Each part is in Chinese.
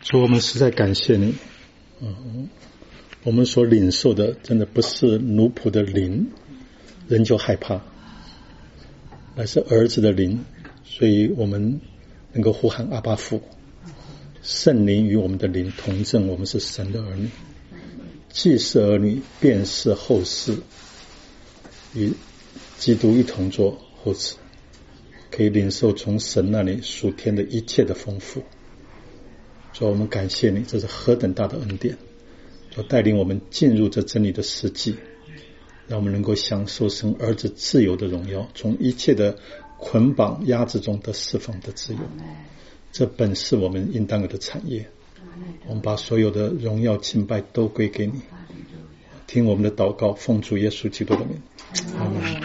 主，我们实在感谢你。我们所领受的真的不是奴仆的灵，人就害怕，乃是儿子的灵，所以我们能够呼喊阿爸父。圣灵与我们的灵同证，我们是神的儿女，既是儿女，便是后嗣，与基督一同做后嗣，可以领受从神那里属天的一切的丰富。主，我们感谢你，这是何等大的恩典！主，带领我们进入这真理的实际，让我们能够享受神儿子自由的荣耀，从一切的捆绑压制中得释放的自由。这本是我们应当有的产业。我们把所有的荣耀敬拜都归给你。听我们的祷告，奉主耶稣基督的名，阿们。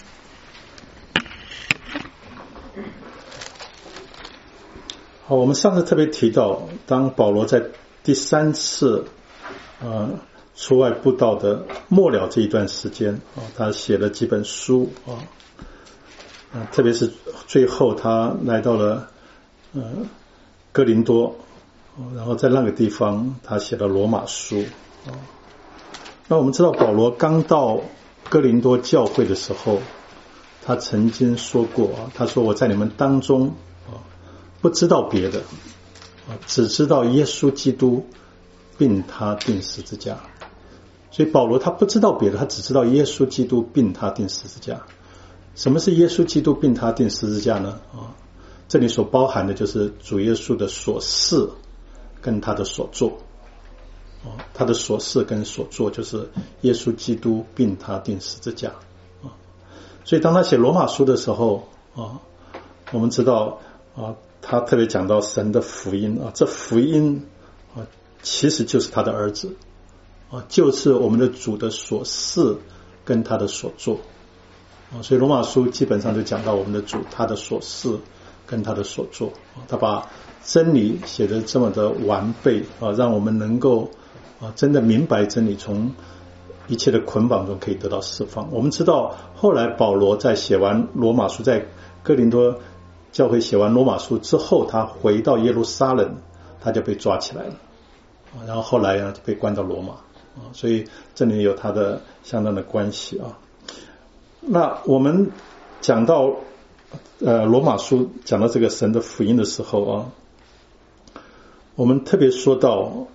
好，我们上次特别提到，当保罗在第3次出外布道的末了这一段时间他写了几本书特别是最后他来到了哥林多，然后在那个地方他写了罗马书那我们知道保罗刚到哥林多教会的时候，他曾经说过他说我在你们当中不知道别的，只知道耶稣基督并他钉十字架。所以保罗他不知道别的，他只知道耶稣基督并他钉十字架。什么是耶稣基督并他钉十字架呢？这里所包含的就是主耶稣的所事跟他的所做。他的所事跟所做就是耶稣基督并他钉十字架。所以当他写罗马书的时候我们知道他特别讲到神的福音这福音其实就是他的儿子就是我们的主的所事跟他的所做所以罗马书基本上就讲到我们的主他的所事跟他的所做他把真理写得这么的完备让我们能够真的明白真理，从一切的捆绑中可以得到释放。我们知道后来保罗在写完罗马书，在哥林多教会写完罗马书之后，他回到耶路撒冷，他就被抓起来了然后后来就被关到罗马所以这里有他的相当的关系那我们讲到罗马书讲到这个神的福音的时候我们特别说到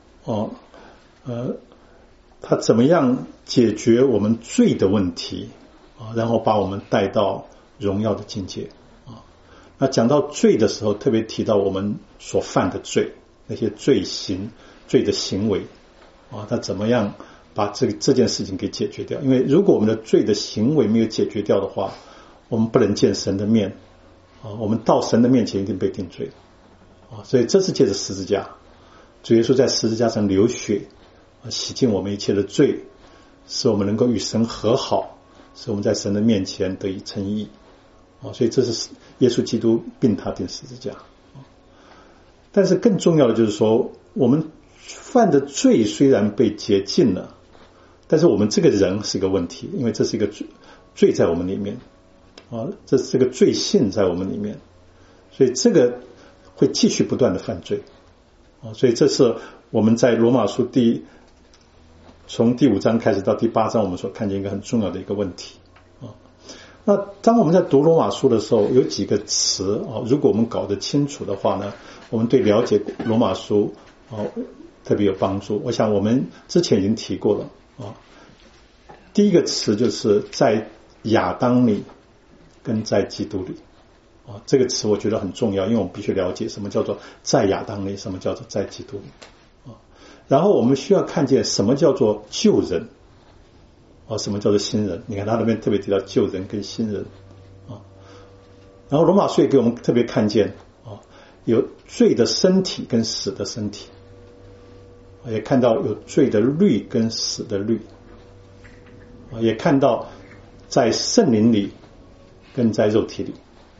他怎么样解决我们罪的问题然后把我们带到荣耀的境界那讲到罪的时候，特别提到我们所犯的罪，那些罪的行为他怎么样把这件事情给解决掉。因为如果我们的罪的行为没有解决掉的话，我们不能见神的面我们到神的面前一定被定罪所以这是借着十字架，主耶稣在十字架上流血洗净我们一切的罪，使我们能够与神和好，使我们在神的面前得以称义所以这是耶稣基督并他钉十字架但是更重要的就是说，我们犯的罪虽然被洁净了，但是我们这个人是个问题，因为这是一个罪在我们里面这是个罪性在我们里面，所以这个会继续不断的犯罪所以这是我们在罗马书从第5章开始到第8章我们所看见一个很重要的一个问题那当我们在读罗马书的时候，有几个词如果我们搞得清楚的话呢，我们对了解罗马书特别有帮助。我想我们之前已经提过了第一个词就是在亚当里跟在基督里这个词我觉得很重要，因为我们必须了解什么叫做在亚当里，什么叫做在基督里然后我们需要看见什么叫做旧人什么叫做新人。你看他那边特别提到旧人跟新人然后罗马书也给我们特别看见有罪的身体跟死的身体，也看到有罪的律跟死的律也看到在圣灵里跟在肉体里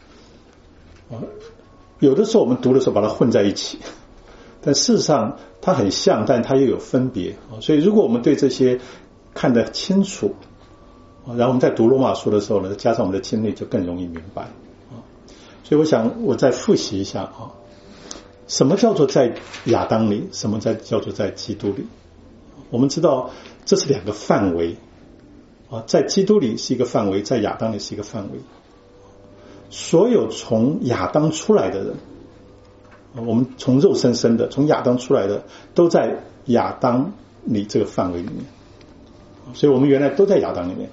有的时候我们读的时候把它混在一起，但事实上它很像，但它又有分别所以如果我们对这些看得清楚然后我们在读罗马书的时候呢，加上我们的经历就更容易明白所以我想我再复习一下什么叫做在亚当里？什么叫做在基督里？我们知道这是两个范围啊，在基督里是一个范围，在亚当里是一个范围。所有从亚当出来的人，我们从肉身生的，从亚当出来的，都在亚当里这个范围里面。所以我们原来都在亚当里面。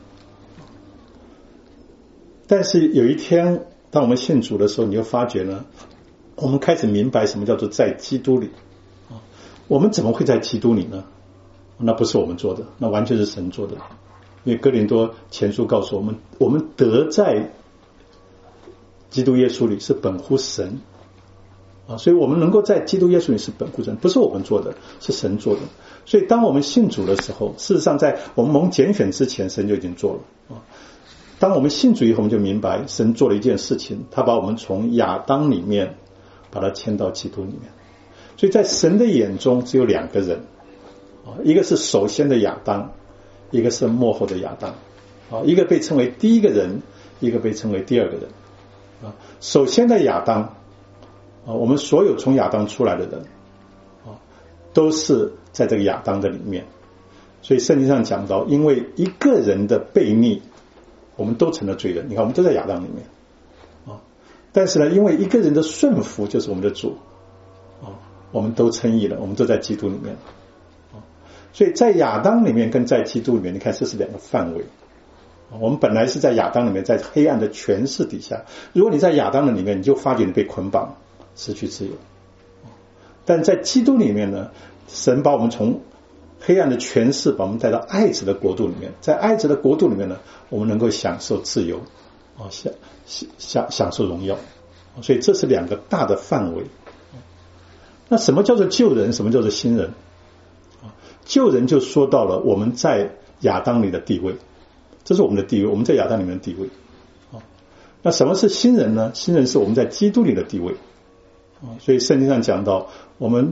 但是有一天，当我们信主的时候，你就发觉呢，我们开始明白什么叫做在基督里。我们怎么会在基督里呢？那不是我们做的，那完全是神做的。因为哥林多前书告诉我们，我们得在基督耶稣里是本乎神啊，所以我们能够在基督耶稣里是本乎神，不是我们做的，是神做的。所以当我们信主的时候，事实上在我们蒙拣选之前，神就已经做了啊。当我们信主以后，我们就明白神做了一件事情，他把我们从亚当里面把他迁到基督里面。所以在神的眼中只有两个人啊，一个是首先的亚当，一个是末后的亚当啊，一个被称为第一个人，一个被称为第二个人啊。首先的亚当啊，我们所有从亚当出来的人啊，都是在这个亚当的里面。所以圣经上讲到，因为一个人的悖逆，我们都成了罪人。你看，我们都在亚当里面啊。但是呢，因为一个人的顺服，就是我们的主啊，我们都称义了，我们都在基督里面啊。所以在亚当里面跟在基督里面，你看这是两个范围。我们本来是在亚当里面，在黑暗的权势底下。如果你在亚当的里面，你就发觉你被捆绑，失去自由。但在基督里面呢，神把我们从黑暗的权势把我们带到爱子的国度里面，在爱子的国度里面呢，我们能够享受自由啊，享受荣耀。所以这是两个大的范围。那什么叫做旧人，什么叫做新人？旧人就说到了我们在亚当里的地位，这是我们的地位，我们在亚当里面的地位。那什么是新人呢？新人是我们在基督里的地位。所以圣经上讲到，我们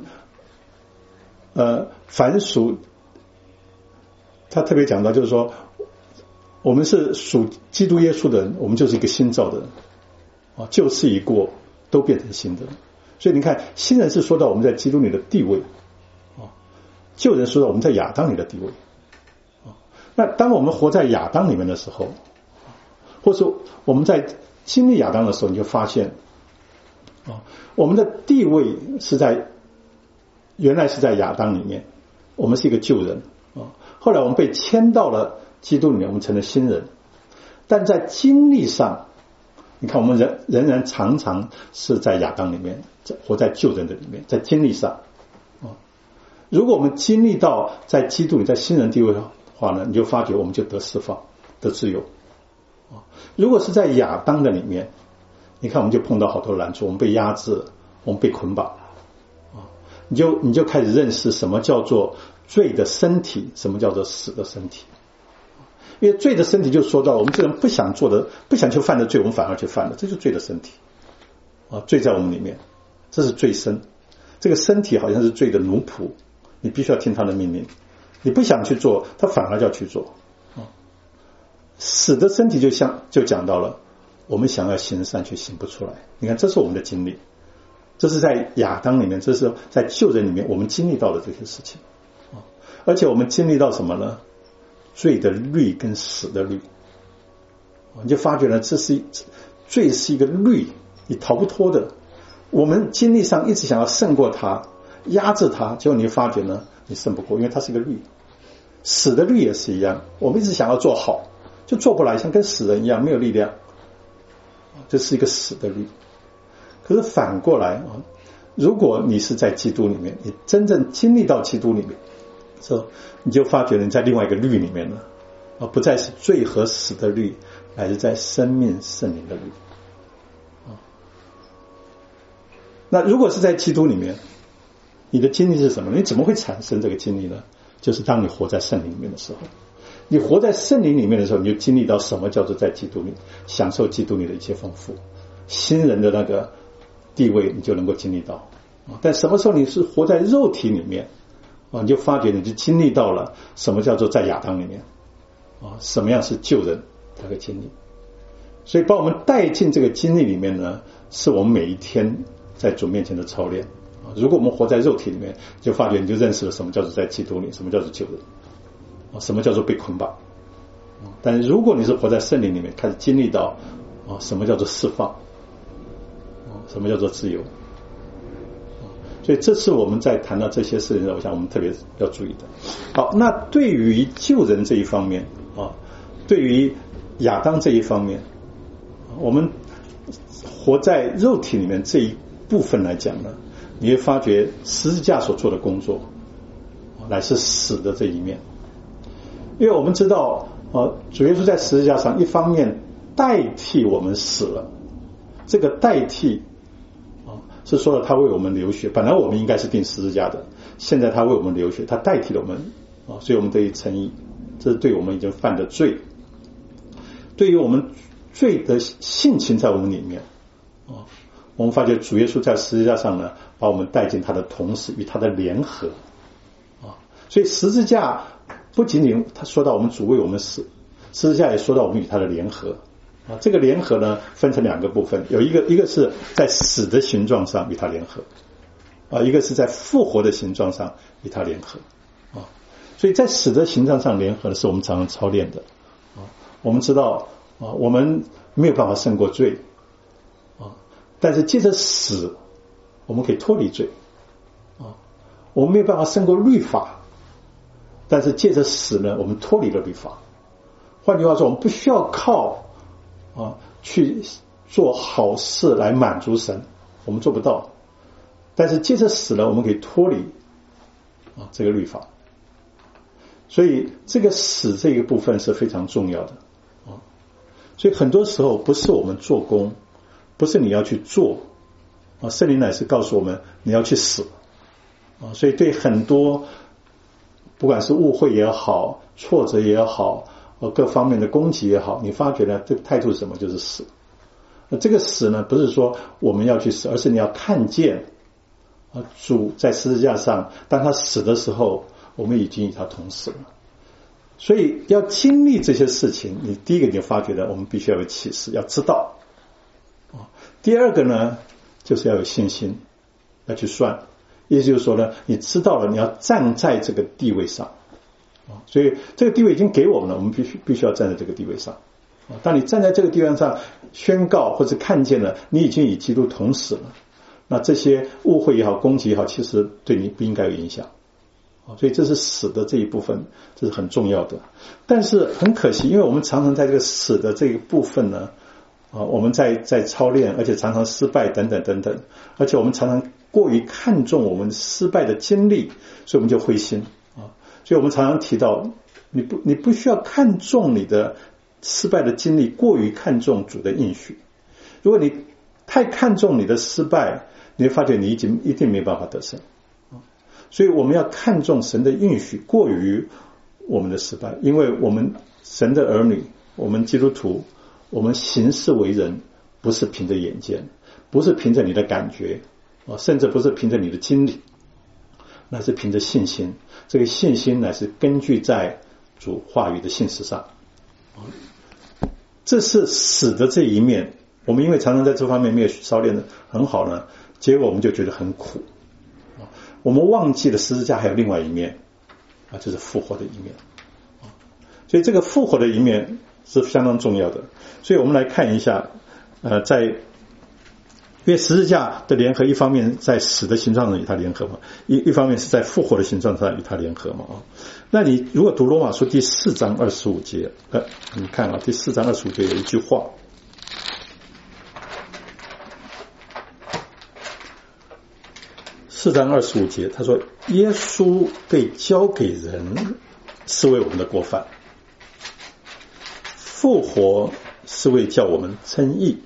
凡属，他特别讲到就是说，我们是属基督耶稣的人，我们就是一个新造的人啊，旧事已过，都变成新的。所以你看，新人是说到我们在基督里的地位啊，旧人说到我们在亚当里的地位啊。那当我们活在亚当里面的时候，或者说我们在经历亚当的时候，你就发现啊，我们的地位是在原来是在亚当里面，我们是一个旧人啊。后来我们被迁到了基督里面，我们成了新人。但在经历上，你看我们仍然常常是在亚当里面，活在旧人的里面，在经历上啊。如果我们经历到在基督里，在新人地位的话呢，你就发觉我们就得释放，得自由啊。如果是在亚当的里面，你看我们就碰到好多难处，我们被压制，我们被捆绑啊。你就开始认识什么叫做罪的身体，什么叫做死的身体。因为罪的身体就说到我们这人不想做的，不想去犯的罪，我们反而去犯了，这就是罪的身体啊。罪在我们里面，这是罪身。这个身体好像是罪的奴仆，你必须要听他的命令，你不想去做，他反而要去做啊。死的身体就讲到了，我们想要行善却行不出来。你看，这是我们的经历，这是在亚当里面，这是在旧人里面我们经历到的这些事情啊。而且我们经历到什么呢？罪的律跟死的律，你就发觉呢，罪是一个律，你逃不脱的。我们经历上一直想要胜过它，压制它，结果你发觉呢，你胜不过，因为它是一个律。死的律也是一样，我们一直想要做好，就做不来，像跟死人一样，没有力量。这是一个死的律。可是反过来啊，如果你是在基督里面，你真正经历到基督里面，你就发觉你在另外一个律里面了啊，不再是罪和死的律，乃是在生命圣灵的律啊。那如果是在基督里面，你的经历是什么？你怎么会产生这个经历呢？就是当你活在圣灵里面的时候，你活在圣灵里面的时候，你就经历到什么叫做在基督里享受基督里的一切丰富，新人的那个地位你就能够经历到。但什么时候你是活在肉体里面你就发觉你就经历到了什么叫做在亚当里面什么样是旧人这个经历。所以把我们带进这个经历里面呢，是我们每一天在主面前的操练如果我们活在肉体里面，就发觉你就认识了什么叫做在基督里，什么叫做救人，什么叫做被捆绑。但是如果你是活在圣灵里面，开始经历到什么叫做释放，什么叫做自由。所以这是我们在谈到这些事情，我想我们特别要注意的。好，那对于救人这一方面对于亚当这一方面，我们活在肉体里面这一部分来讲呢，你会发觉十字架所做的工作乃是死的这一面。因为我们知道主耶稣在十字架上一方面代替我们死了，这个代替是说了他为我们流血，本来我们应该是钉十字架的，现在他为我们流血，他代替了我们所以我们得以称义，这是对我们已经犯的罪，对于我们罪的性情在我们里面我们发觉主耶稣在十字架上呢，把我们带进他的同时与他的联合所以十字架不仅仅他说到我们主为我们死，十字架也说到我们与他的联合这个联合呢分成两个部分，有一个是在死的形状上与他联合一个是在复活的形状上与他联合所以在死的形状上联合的是我们常常操练的我们知道我们没有办法胜过罪但是借着死我们可以脱离罪我们没有办法胜过律法，但是借着死呢我们脱离了律法。换句话说，我们不需要靠去做好事来满足神，我们做不到，但是借着死呢我们可以脱离这个律法。所以这个死这个部分是非常重要的所以很多时候不是我们做工，不是你要去做圣灵乃是告诉我们你要去死所以对很多不管是误会也好，挫折也好，各方面的攻击也好，你发觉呢这个态度是什么？就是死。这个死呢不是说我们要去死，而是你要看见主在十字架上当他死的时候，我们已经与他同死了。所以要经历这些事情，你第一个你就发觉了我们必须要有启示，要知道第二个呢就是要有信心，要去算，意思就是说呢你知道了你要站在这个地位上所以这个地位已经给我们了，我们必须要站在这个地位上当你站在这个地位上宣告或者看见了你已经与基督同死了，那这些误会也好攻击也好其实对你不应该有影响所以这是死的这一部分，这是很重要的。但是很可惜，因为我们常常在这个死的这个部分呢我们在操练，而且常常失败等等等等，而且我们常常过于看重我们失败的经历，所以我们就灰心所以我们常常提到你不需要看重你的失败的经历，过于看重主的应许。如果你太看重你的失败，你会发觉你一定没办法得胜所以我们要看重神的应许过于我们的失败，因为我们神的儿女，我们基督徒，我们行事为人不是凭着眼见，不是凭着你的感觉甚至不是凭着你的经历，那是凭着信心。这个信心乃是根据在主话语的信实上这是死的这一面。我们因为常常在这方面没有操练的很好呢，结果我们就觉得很苦我们忘记了十字架还有另外一面就是复活的一面所以这个复活的一面是相当重要的。所以我们来看一下因为十字架的联合一方面在死的形状上与它联合嘛，一方面是在复活的形状上与它联合嘛那你如果读罗马书第4章25节你看第4章25节有一句话4章25节他说耶稣被交给人是为我们的过犯，复活是为叫我们称义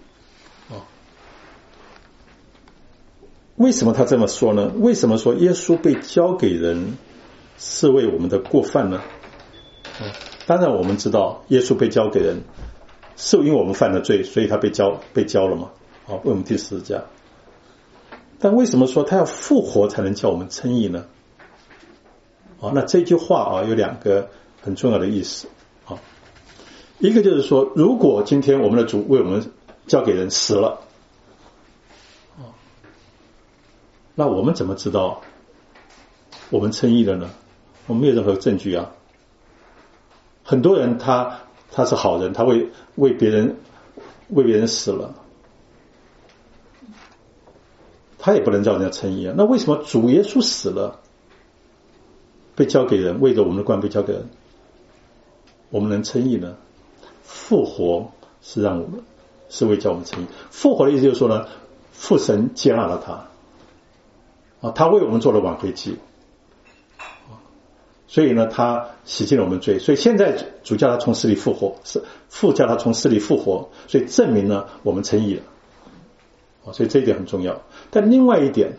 为什么他这么说呢？为什么说耶稣被交给人是为我们的过犯呢当然我们知道耶稣被交给人是因为我们犯了罪，所以他被交了嘛为我们钉十字架。但为什么说他要复活才能叫我们称义呢那这句话有两个很重要的意思一个就是说，如果今天我们的主为我们交给人死了那我们怎么知道我们称义了呢？我们没有任何证据啊。很多人他是好人，他为别人死了，他也不能叫人家称义啊。那为什么主耶稣死了，被交给人，为着我们的官被交给人，我们能称义呢？复活是让我们是为叫我们称义。复活的意思就是说呢，父神接纳了他啊，他为我们做了挽回祭，所以呢，他洗净了我们罪。所以现在主叫他从死里复活，是父叫他从死里复活，所以证明呢我们称义了啊，所以这一点很重要。但另外一点，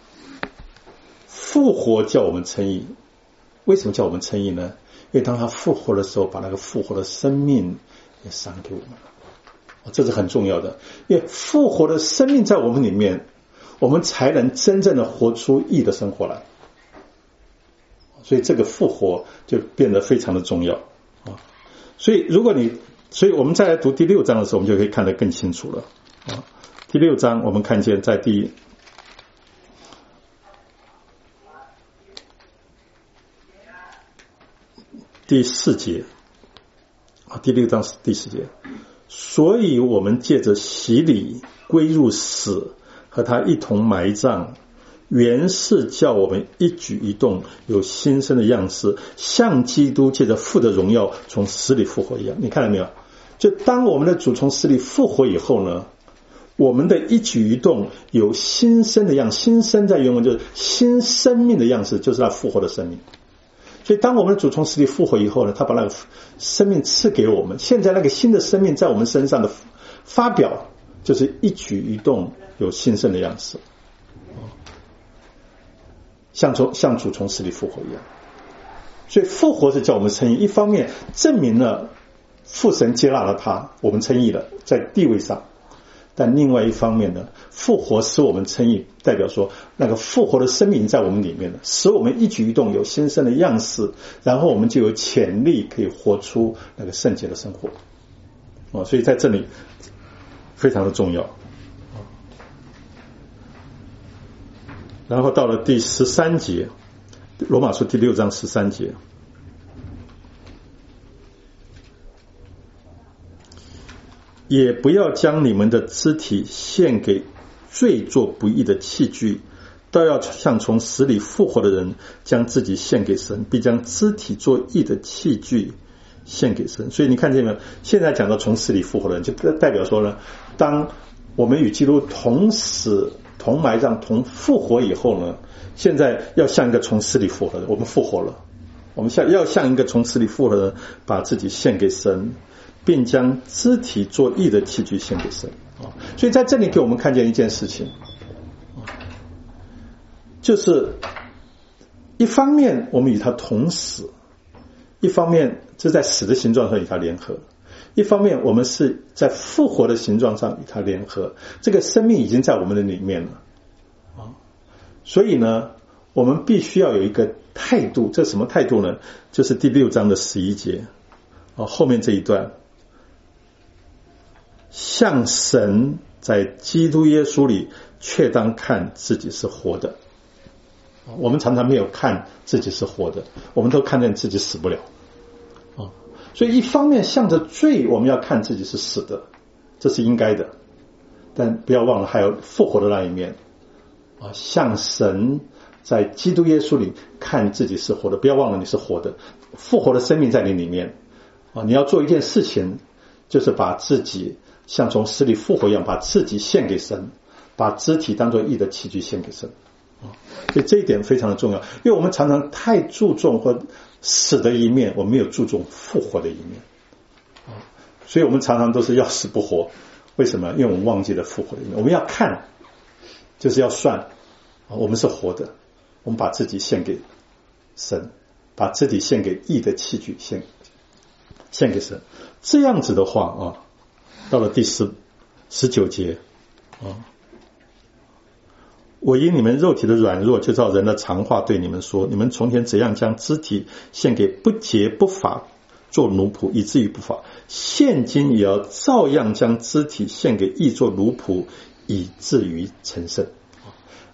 复活叫我们称义，为什么叫我们称义呢？因为当他复活的时候，把那个复活的生命也赏给我们了，这是很重要的。因为复活的生命在我们里面，我们才能真正的活出义的生活来。所以这个复活就变得非常的重要啊。所以我们再来读第6章的时候，我们就可以看得更清楚了啊。第6章我们看见在第4节啊，第6章第4节，所以我们借着洗礼归入死，和他一同埋葬，原是叫我们一举一动有新生的样式，像基督借着父的荣耀从死里复活一样。你看到没有？就当我们的主从死里复活以后呢，我们的一举一动有新生的样式。新生在原文就是新生命的样式，就是他复活的生命。所以当我们的主从死里复活以后呢，他把那个生命赐给我们，现在那个新的生命在我们身上的发表，就是一举一动有新生的样式，像主从死里复活一样。所以复活是叫我们称义，一方面证明了父神接纳了他，我们称义了，在地位上。但另外一方面呢，复活使我们称义，代表说那个复活的生命在我们里面了，使我们一举一动有新生的样式，然后我们就有潜力可以活出那个圣洁的生活。所以在这里非常的重要。然后到了第13节，罗马书第6章13节，也不要将你们的肢体献给罪作不义的器具，倒要像从死里复活的人，将自己献给神，必将肢体作义的器具献给神。所以你看见没有？现在讲到从死里复活的人，就代表说呢，当我们与基督同死、同埋葬、同复活以后呢，现在要像一个从死里复活的人，我们复活了，我们要像一个从死里复活的人，把自己献给神，并将肢体作义的器具献给神。所以在这里给我们看见一件事情，就是一方面我们与他同死，一方面是在死的形状上与他联合，一方面我们是在复活的形状上与他联合，这个生命已经在我们的里面了。所以呢，我们必须要有一个态度，这什么态度呢？就是第6章的11节后面这一段，像神在基督耶稣里确当看自己是活的。我们常常没有看自己是活的，我们都看见自己死不了。所以一方面向着罪，我们要看自己是死的，这是应该的，但不要忘了还有复活的那一面。像神在基督耶稣里看自己是活的，不要忘了你是活的，复活的生命在你里面。你要做一件事情，就是把自己像从死里复活一样，把自己献给神，把肢体当作义的器具献给神。所以这一点非常的重要，因为我们常常太注重或死的一面，我们没有注重复活的一面。所以我们常常都是要死不活。为什么？因为我们忘记了复活的一面。我们要看，就是要算，我们是活的，我们把自己献给神，把自己献给义的器具献给神。这样子的话到了第19节我因你们肉体的软弱，就照人的常话对你们说，你们从前怎样将肢体献给不洁不法做奴仆，以至于不法，现今也要照样将肢体献给义做奴仆，以至于成圣。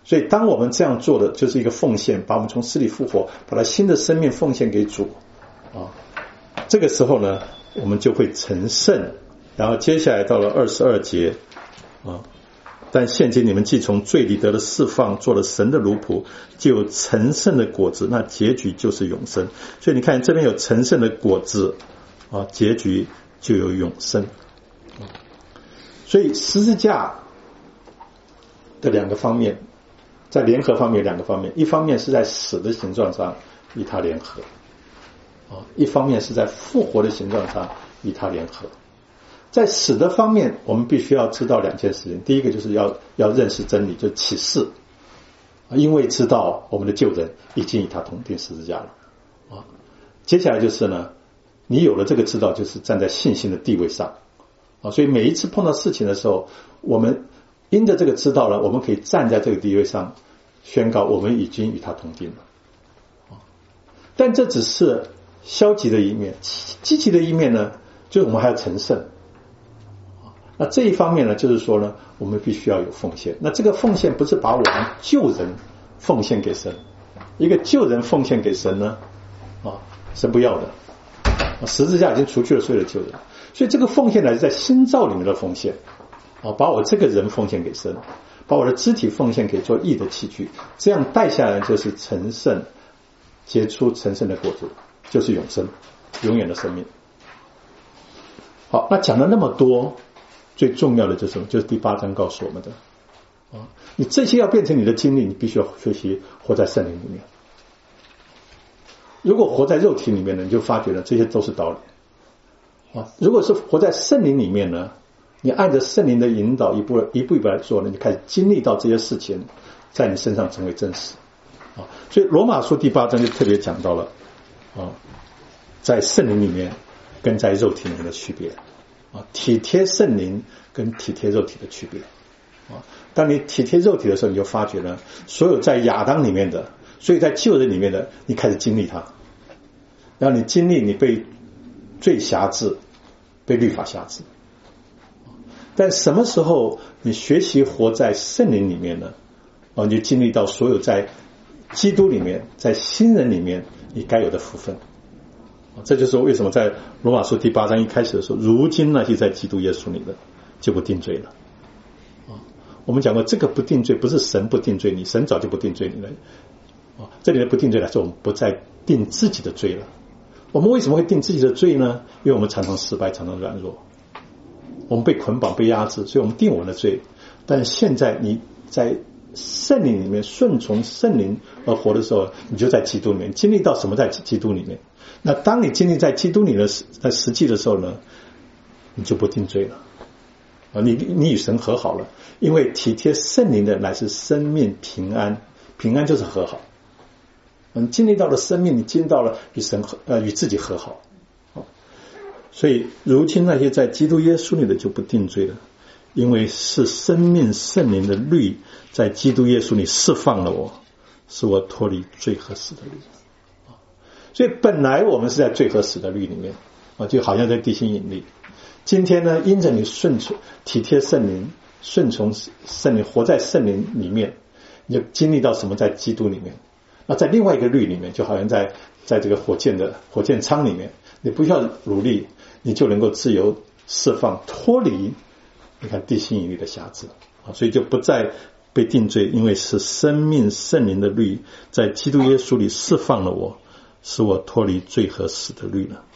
所以当我们这样做的就是一个奉献，把我们从死里复活，把他新的生命奉献给主啊。这个时候呢，我们就会成圣。然后接下来到了22节啊，但现今你们既从罪里得了释放，做了神的奴仆，就有成圣的果子，那结局就是永生。所以你看这边有成圣的果子啊，结局就有永生。所以十字架的两个方面，在联合方面两个方面，一方面是在死的形状上与它联合啊，一方面是在复活的形状上与它联合。在死的方面，我们必须要知道两件事情。第一个就是要认识真理，就是启示，因为知道我们的救人已经与他同定十字架了啊。接下来就是呢，你有了这个知道，就是站在信心的地位上啊。所以每一次碰到事情的时候，我们因着这个知道了，我们可以站在这个地位上宣告我们已经与他同定了啊。但这只是消极的一面，积极的一面呢，就是我们还要成圣。那这一方面呢，就是说呢，我们必须要有奉献。那这个奉献不是把我们救人奉献给神，一个救人奉献给神呢，啊，神不要的。十字架已经除去了所有的救人，所以这个奉献呢是在新造里面的奉献，啊，把我这个人奉献给神，把我的肢体奉献给做义的器具，这样带下来就是成圣，结出成圣的果子，就是永生，永远的生命。好，那讲了那么多。最重要的就是什么？就是第8章告诉我们的啊，你这些要变成你的经历，你必须要学习活在圣灵里面。如果活在肉体里面呢，你就发觉了这些都是道理啊。如果是活在圣灵里面呢，你按着圣灵的引导一步一步来做呢，你开始经历到这些事情在你身上成为真实啊。所以罗马书第8章就特别讲到了啊，在圣灵里面跟在肉体里面的区别啊，体贴圣灵跟体贴肉体的区别啊。当你体贴肉体的时候，你就发觉呢，所有在亚当里面的，所以在旧人里面的，你开始经历它，然后你经历你被罪辖制，被律法辖制。但什么时候你学习活在圣灵里面呢？啊，你就经历到所有在基督里面，在新人里面你该有的福分。这就是为什么在罗马书第8章一开始的时候，如今那些在基督耶稣里的就不定罪了。我们讲过，这个不定罪不是神不定罪你，神早就不定罪你了。这里的不定罪来说，我们不再定自己的罪了。我们为什么会定自己的罪呢？因为我们常常失败，常常软弱，我们被捆绑被压制，所以我们定我们的罪。但现在你在圣灵里面顺从圣灵而活的时候，你就在基督里面经历到什么？在基督里面。那当你经历在基督里的实际的时候呢，你就不定罪了啊！你与神和好了，因为体贴圣灵的乃是生命平安，平安就是和好。你经历到了生命，你经历到了与自己和好。所以如今那些在基督耶稣里的就不定罪了，因为是生命圣灵的律在基督耶稣里释放了我，使我脱离罪和死的律。所以本来我们是在罪和死的律里面啊，就好像在地心引力。今天呢，因着你顺从体贴圣灵，顺从圣灵，活在圣灵里面，你就经历到什么？在基督里面。那在另外一个律里面，就好像在这个火箭舱里面，你不需要努力，你就能够自由释放，脱离你看地心引力的辖制啊，所以就不再被定罪，因为是生命圣灵的律在基督耶稣里释放了我，使我脱离罪和死的律了。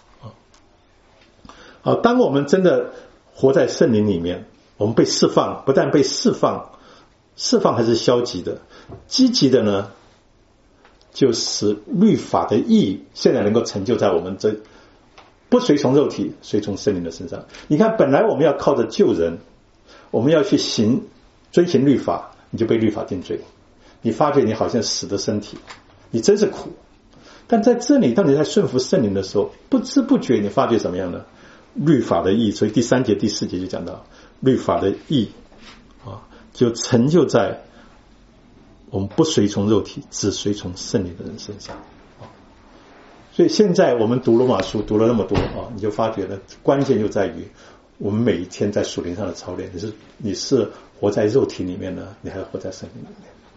好，当我们真的活在圣灵里面，我们被释放，不但被释放还是消极的，积极的呢，就使律法的义现在能够成就在我们这不随从肉体，随从圣灵的身上。你看，本来我们要靠着救人，我们要去遵行律法，你就被律法定罪，你发觉你好像死的身体，你真是苦。但在这里，当你在顺服圣灵的时候，不知不觉你发觉怎么样呢？律法的义，所以第3节第4节就讲到律法的义啊，就成就在我们不随从肉体，只随从圣灵的人身上。所以现在我们读罗马书读了那么多啊，你就发觉了，关键就在于我们每一天在属灵上的操练。你是活在肉体里面呢，你还是活在圣灵里面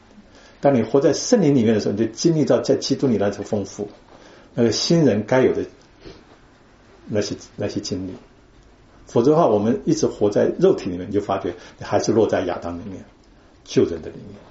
当你活在圣灵里面的时候，你就经历到在基督里那种丰富，那个新人该有的那些经历。否则的话，我们一直活在肉体里面，你就发觉你还是落在亚当里面，旧人的里面。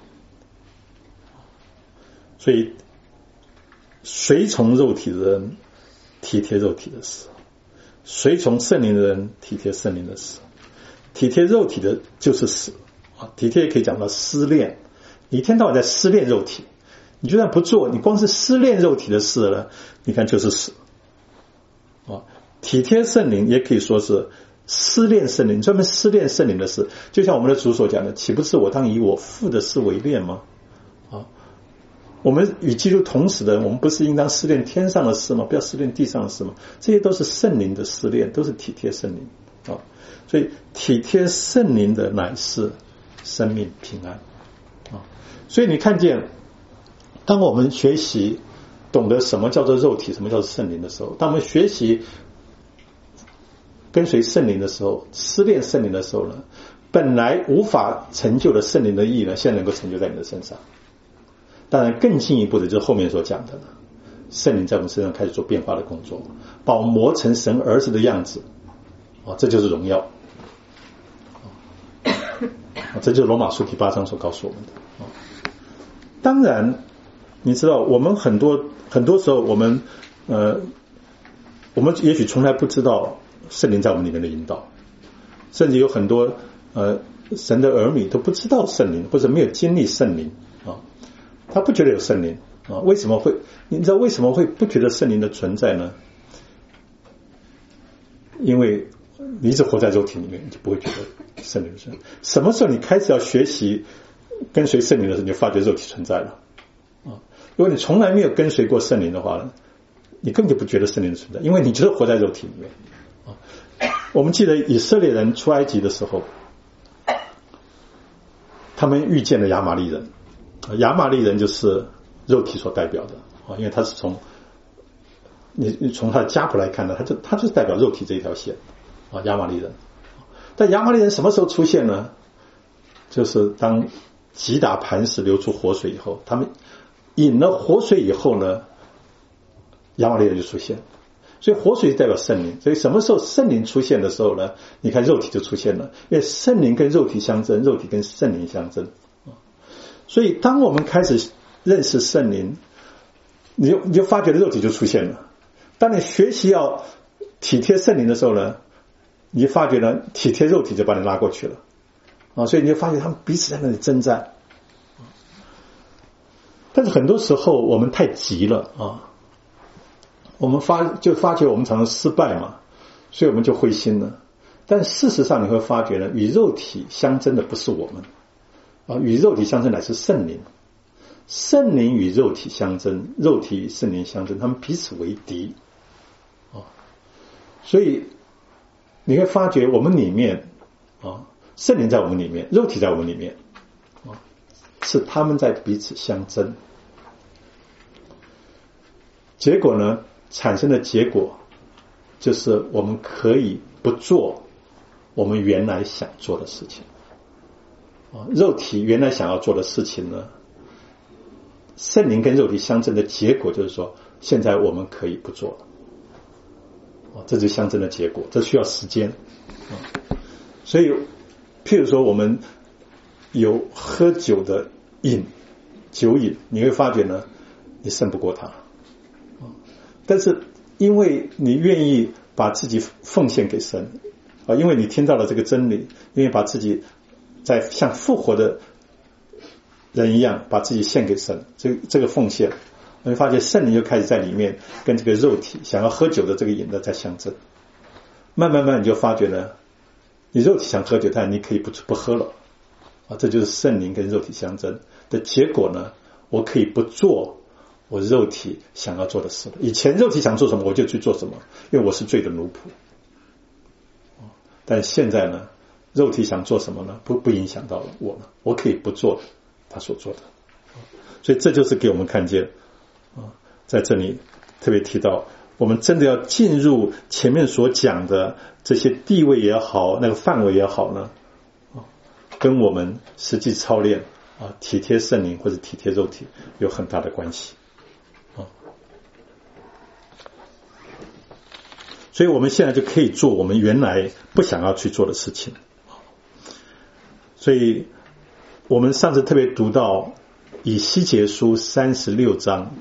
所以随从肉体的人体贴肉体的事，随从圣灵的人体贴圣灵的事。体贴肉体的就是死啊，体贴也可以讲到失恋。你一天到晚在失恋肉体，你就算不做，你光是失恋肉体的事了，你看就是死啊。体贴圣灵也可以说是失恋圣灵，专门失恋圣灵的事。就像我们的主所讲的，岂不是我当以我父的事为恋吗？啊，我们与基督同死的人，我们不是应当失恋天上的事吗？不要失恋地上的事吗？这些都是圣灵的失恋，都是体贴圣灵啊。所以体贴圣灵的乃是生命平安啊。所以你看见，当我们学习懂得什么叫做肉体，什么叫做圣灵的时候，当我们学习跟随圣灵的时候，失恋圣灵的时候呢，本来无法成就的圣灵的义呢，现在能够成就在你的身上。当然更进一步的就是后面所讲的了，圣灵在我们身上开始做变化的工作，把我们磨成神儿子的样子啊，这就是荣耀啊，这就是罗马书第8章所告诉我们的啊。当然你知道我们很多时候我们也许从来不知道圣灵在我们里面的引导，甚至有很多神的儿女都不知道圣灵，或者没有经历圣灵啊，他不觉得有圣灵啊。为什么会？你知道为什么会不觉得圣灵的存在呢？因为你一直活在肉体里面，你就不会觉得圣灵的存在。什么时候你开始要学习跟随圣灵的时候，你就发觉肉体存在了啊。如果你从来没有跟随过圣灵的话呢，你根本就不觉得圣灵的存在，因为你就是活在肉体里面啊。我们记得以色列人出埃及的时候，他们遇见了亚玛力人，亚玛力人就是肉体所代表的啊，因为他是从他的家谱来看呢，他就是代表肉体这一条线啊，亚玛力人。但亚玛力人什么时候出现呢？就是当击打磐石流出活水以后，他们饮了活水以后呢，亚玛力人就出现。所以活水代表圣灵，所以什么时候圣灵出现的时候呢，你看肉体就出现了，因为圣灵跟肉体相争，肉体跟圣灵相争。所以当我们开始认识圣灵，你就发觉肉体就出现了。当你学习要体贴圣灵的时候呢，你就发觉呢体贴肉体就把你拉过去了啊，所以你就发觉他们彼此在那里征战。但是很多时候我们太急了啊，我们发觉我们常常失败嘛，所以我们就灰心了。但事实上你会发觉呢，与肉体相争的不是我们啊，与肉体相争乃是圣灵。圣灵与肉体相争，肉体与圣灵相争，他们彼此为敌啊。所以你会发觉我们里面啊，圣灵在我们里面，肉体在我们里面啊，是他们在彼此相争。结果呢，产生的结果就是我们可以不做我们原来想做的事情啊。肉体原来想要做的事情呢，圣灵跟肉体相争的结果就是说，现在我们可以不做了，这就是相争的结果，这需要时间啊。所以譬如说我们有喝酒的酒瘾，你会发觉呢，你胜不过他，但是因为你愿意把自己奉献给神啊，因为你听到了这个真理，愿意把自己在像复活的人一样把自己献给神，这个奉献，你会发觉圣灵就开始在里面跟这个肉体想要喝酒的这个瘾的在相争。慢慢你就发觉呢，你肉体想喝酒，但你可以不喝了啊，这就是圣灵跟肉体相争的结果呢。我可以不做我肉体想要做的事了。以前肉体想做什么我就去做什么，因为我是罪的奴仆。但现在呢，肉体想做什么呢？不影响到我了，我可以不做他所做的。所以这就是给我们看见在这里特别提到，我们真的要进入前面所讲的这些地位也好，那个范围也好呢，跟我们实际操练体贴圣灵或者体贴肉体有很大的关系所以我们现在就可以做我们原来不想要去做的事情。所以我们上次特别读到以西结书36章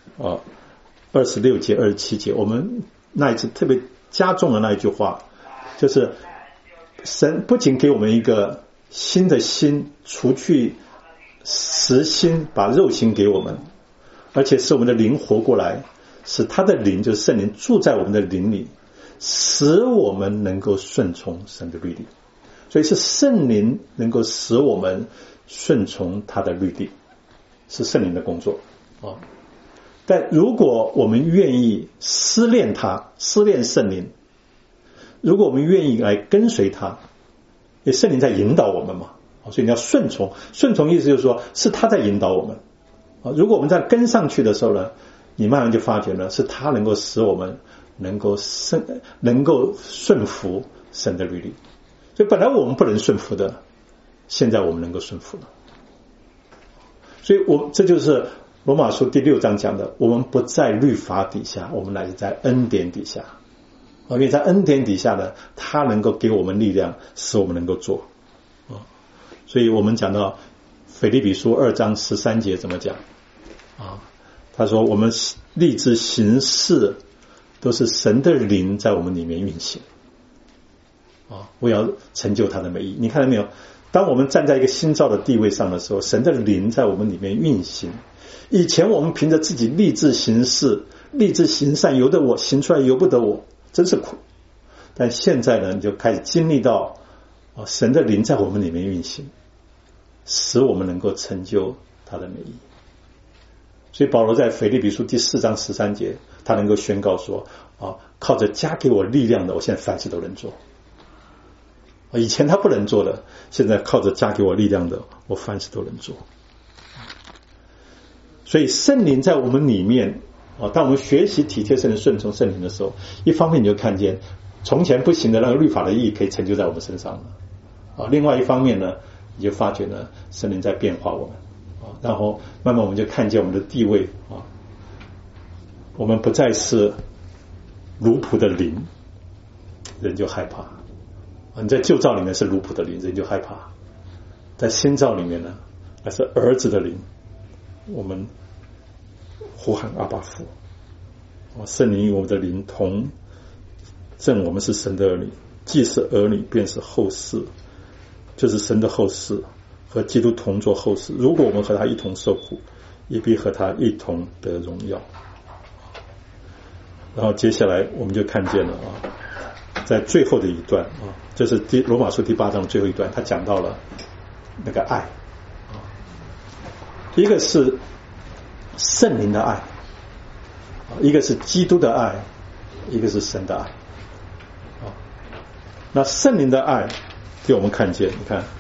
26节27节，我们那一次特别加重了那一句话，就是神不仅给我们一个新的心，除去实心，把肉心给我们，而且使我们的灵活过来，使他的灵，就是圣灵住在我们的灵里，使我们能够顺从神的律例。所以是圣灵能够使我们顺从他的律例，是圣灵的工作但如果我们愿意思恋他，思恋圣灵，如果我们愿意来跟随他，因为圣灵在引导我们嘛，所以你要顺从。顺从意思就是说是他在引导我们如果我们在跟上去的时候呢，你慢慢就发觉呢，是他能够使我们能够顺服神的律例。所以本来我们不能顺服的，现在我们能够顺服了。所以这就是罗马书第6章讲的，我们不在律法底下，我们乃是在恩典底下。因为在恩典底下呢，他能够给我们力量，使我们能够做所以我们讲到腓立比书2章13节怎么讲他说我们立志行事都是神的灵在我们里面运行为要成就他的美意。你看到没有，当我们站在一个新造的地位上的时候，神的灵在我们里面运行。以前我们凭着自己立志行事，立志行善，由得我行出来，由不得我，真是苦。但现在呢，你就开始经历到神的灵在我们里面运行，使我们能够成就他的美意。所以保罗在腓立比书第4章13节，他能够宣告说靠着加给我力量的，我现在凡事都能做。以前他不能做的，现在靠着加给我力量的，我凡事都能做。所以圣灵在我们里面当我们学习体贴圣灵、顺从圣灵的时候，一方面你就看见从前不行的那个律法的意义可以成就在我们身上了另外一方面呢，你就发觉呢，圣灵在变化我们然后慢慢我们就看见我们的地位我们不再是奴仆的灵，人就害怕你在旧造里面是奴仆的灵，人就害怕；在新造里面呢，还是儿子的灵，我们呼喊阿爸父圣灵与我们的灵同证我们是神的儿女，既是儿女便是后嗣，就是神的后嗣，和基督同作后嗣。如果我们和他一同受苦，也必和他一同得荣耀。然后接下来我们就看见了在最后的一段这是罗马书第8章最后一段，他讲到了那个爱一个是圣灵的爱，一个是基督的爱，一个是神的爱那圣灵的爱给我们看见，你看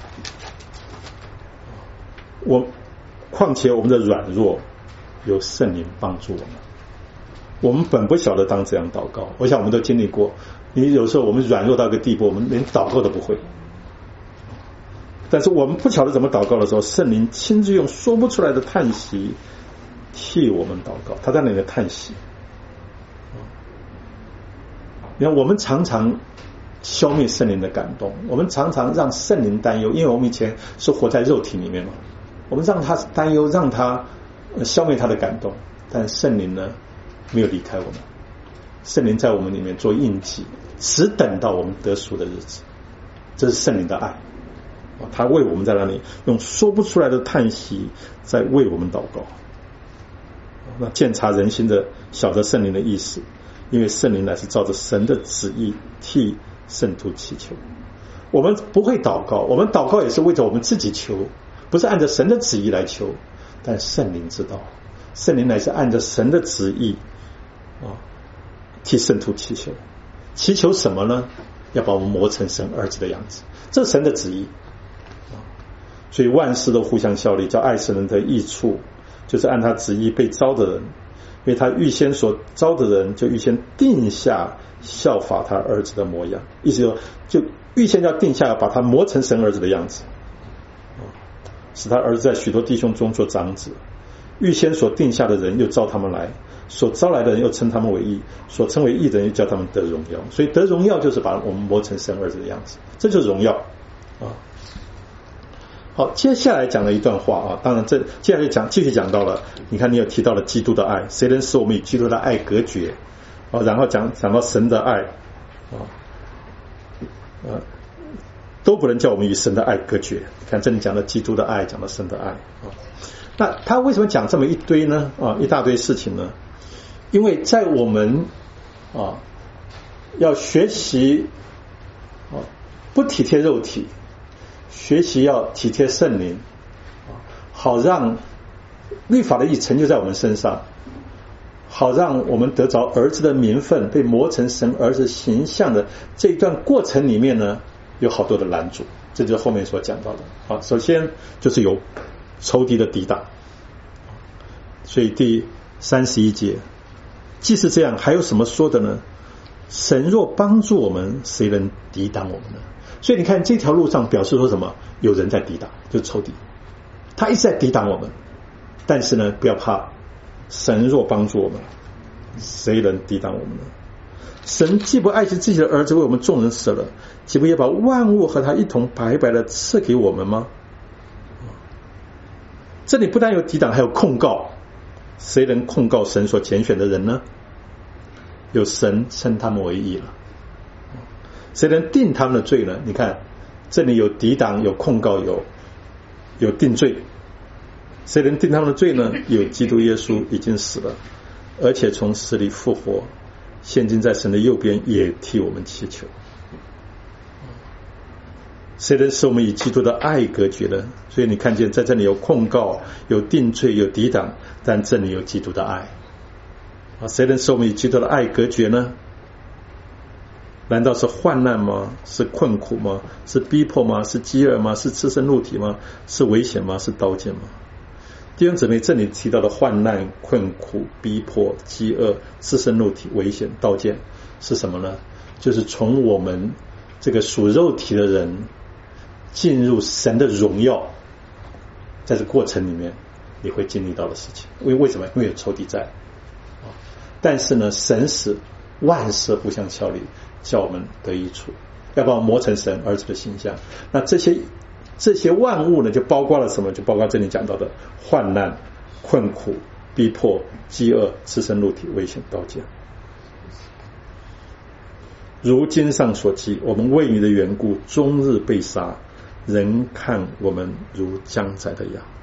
况且我们的软弱有圣灵帮助我们本不晓得当这样祷告。我想我们都经历过，你有时候我们软弱到一个地步，我们连祷告都不会，但是我们不晓得怎么祷告的时候，圣灵亲自用说不出来的叹息替我们祷告，他在那里叹息你看我们常常消灭圣灵的感动，我们常常让圣灵担忧，因为我们以前是活在肉体里面嘛，我们让他担忧，让他消灭他的感动，但圣灵呢没有离开我们，圣灵在我们里面做印记，只等到我们得赎的日子。这是圣灵的爱他为我们在那里用说不出来的叹息在为我们祷告。那鉴察人心的晓得圣灵的意思，因为圣灵乃是照着神的旨意替圣徒祈求。我们不会祷告，我们祷告也是为着我们自己求，不是按照神的旨意来求，但圣灵知道，圣灵乃是按照神的旨意替圣徒祈求。祈求什么呢？要把我们磨成神儿子的样子，这是神的旨意所以万事都互相效力，叫爱神人得益处，就是按他旨意被招的人，因为他预先所招的人，就预先定下效法他儿子的模样。意思说，就预先要定下，把他磨成神儿子的样子使他儿子在许多弟兄中做长子。预先所定下的人又召他们来，所招来的人又称他们为义，所称为义的人又叫他们得荣耀。所以得荣耀就是把我们磨成神儿子的样子，这就是荣耀啊。好，接下来讲了一段话啊，当然这接下来继续讲到了，你看你有提到了基督的爱，谁能使我们与基督的爱隔绝啊？然后讲到神的爱啊，都不能叫我们与神的爱隔绝。看这里讲的基督的爱，讲到神的爱啊。那他为什么讲这么一堆呢？啊，一大堆事情呢？因为在我们要学习不体贴肉体，学习要体贴圣灵，好让律法的义成就在我们身上，好让我们得着儿子的名分，被磨成神儿子形象的这一段过程里面呢，有好多的拦阻，这就是后面所讲到的。好，首先就是有仇敌的抵挡，所以第31节，既是这样，还有什么说的呢？神若帮助我们，谁能抵挡我们呢？所以你看这条路上表示说什么？有人在抵挡，就是仇敌，他一直在抵挡我们。但是呢，不要怕，神若帮助我们，谁能抵挡我们呢？神既不爱惜自己的儿子为我们众人死了，岂不也把万物和他一同白白的赐给我们吗？这里不但有抵挡，还有控告。谁能控告神所拣选的人呢？有神称他们为义了。谁能定他们的罪呢？你看这里有抵挡，有控告，有定罪。谁能定他们的罪呢？有基督耶稣已经死了，而且从死里复活，现今在神的右边，也替我们祈求。谁能使我们与基督的爱隔绝呢？所以你看见在这里有控告，有定罪，有抵挡，但这里有基督的爱。谁能使我们与基督的爱隔绝呢？难道是患难吗？是困苦吗？是逼迫吗？是饥饿吗？是赤身露体吗？是危险吗？是刀剑吗？弟兄姊妹，这里提到的患难、困苦、逼迫、饥饿、赤身露体、危险、刀剑是什么呢？就是从我们这个属肉体的人进入神的荣耀，在这过程里面你会经历到的事情。为什么？因为有仇敌在。但是呢，神使万事互相效力，叫我们得益处，要把我们磨成神儿子的形象。那这些万物呢，就包括了什么？就包括这里讲到的患难、困苦、逼迫、饥饿、赤身露体、危险、刀剑。如经上所记，我们为你的缘故，终日被杀，人看我们如将宰的羊。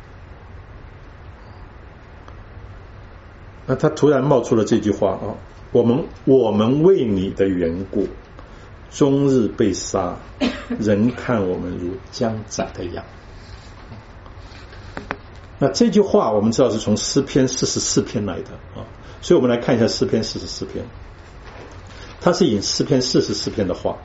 那他突然冒出了这句话啊，我们为你的缘故，终日被杀，人看我们如将宰的羊。那这句话我们知道是从诗篇44篇来的啊，所以我们来看一下诗篇44篇，它是引诗篇44篇的话。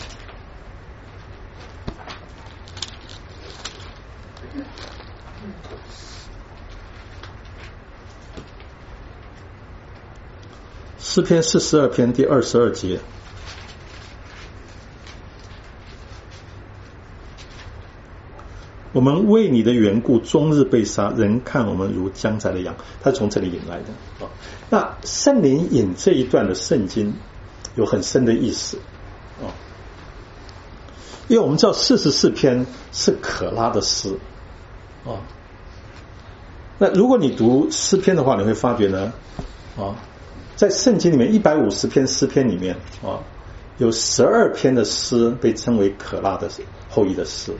诗篇42篇第22节，我们为你的缘故终日被杀，人看我们如将宰的羊。他是从这里引来的。那圣灵引这一段的圣经有很深的意思，因为我们知道44篇是可拉的诗，那如果你读诗篇的话，你会发觉呢，在圣经里面150篇诗篇里面有12篇的诗被称为可拉的后裔的诗。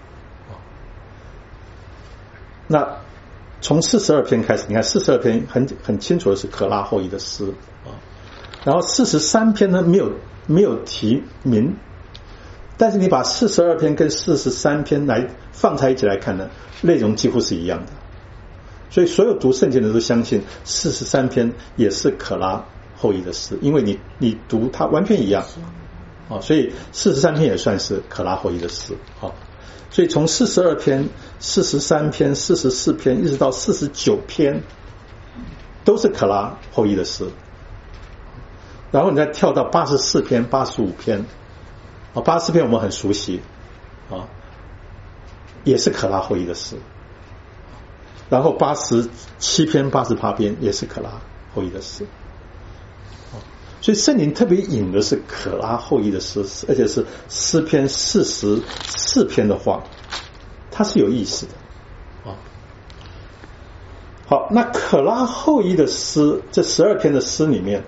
那从42篇开始，你看42篇很清楚的是可拉后裔的诗然后43篇呢没有提名，但是你把42篇跟43篇来放在一起来看呢，内容几乎是一样的。所以所有读圣经的都相信43篇也是可拉后裔的诗，因为你读它完全一样所以43篇也算是可拉后裔的诗所以从42篇、43篇、44篇一直到49篇都是可拉后裔的诗，然后你再跳到84篇、85篇84篇我们很熟悉也是可拉后裔的诗，然后87篇88篇也是可拉后裔的诗。所以圣灵特别引的是可拉后裔的诗，而且是诗篇44篇的话，它是有意思的。好，那可拉后裔的诗，这12篇的诗里面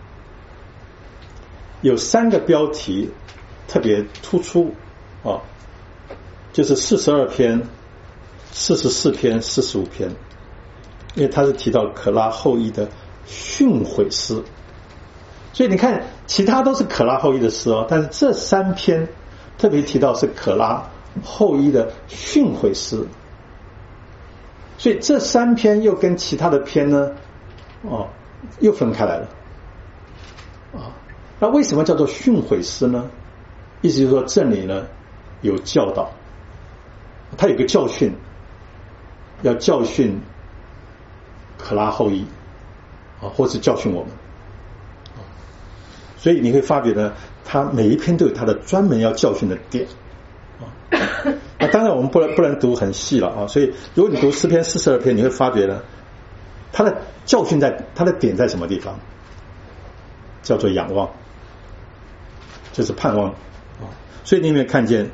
有3个标题特别突出啊，就是42篇、44篇、45篇，因为它是提到可拉后裔的训诲诗。所以你看其他都是可拉后裔的诗哦，但是这3篇特别提到是可拉后裔的训诲诗。所以这3篇又跟其他的篇呢又分开来了那为什么叫做训诲诗呢？意思就是说这里呢有教导，他有个教训，要教训可拉后裔或是教训我们。所以你会发觉呢，他每一篇都有他的专门要教训的点那当然我们不能读很细了所以如果你读诗篇42篇，你会发觉呢，他的教训他的点在什么地方？叫做仰望，就是盼望所以你有没有看见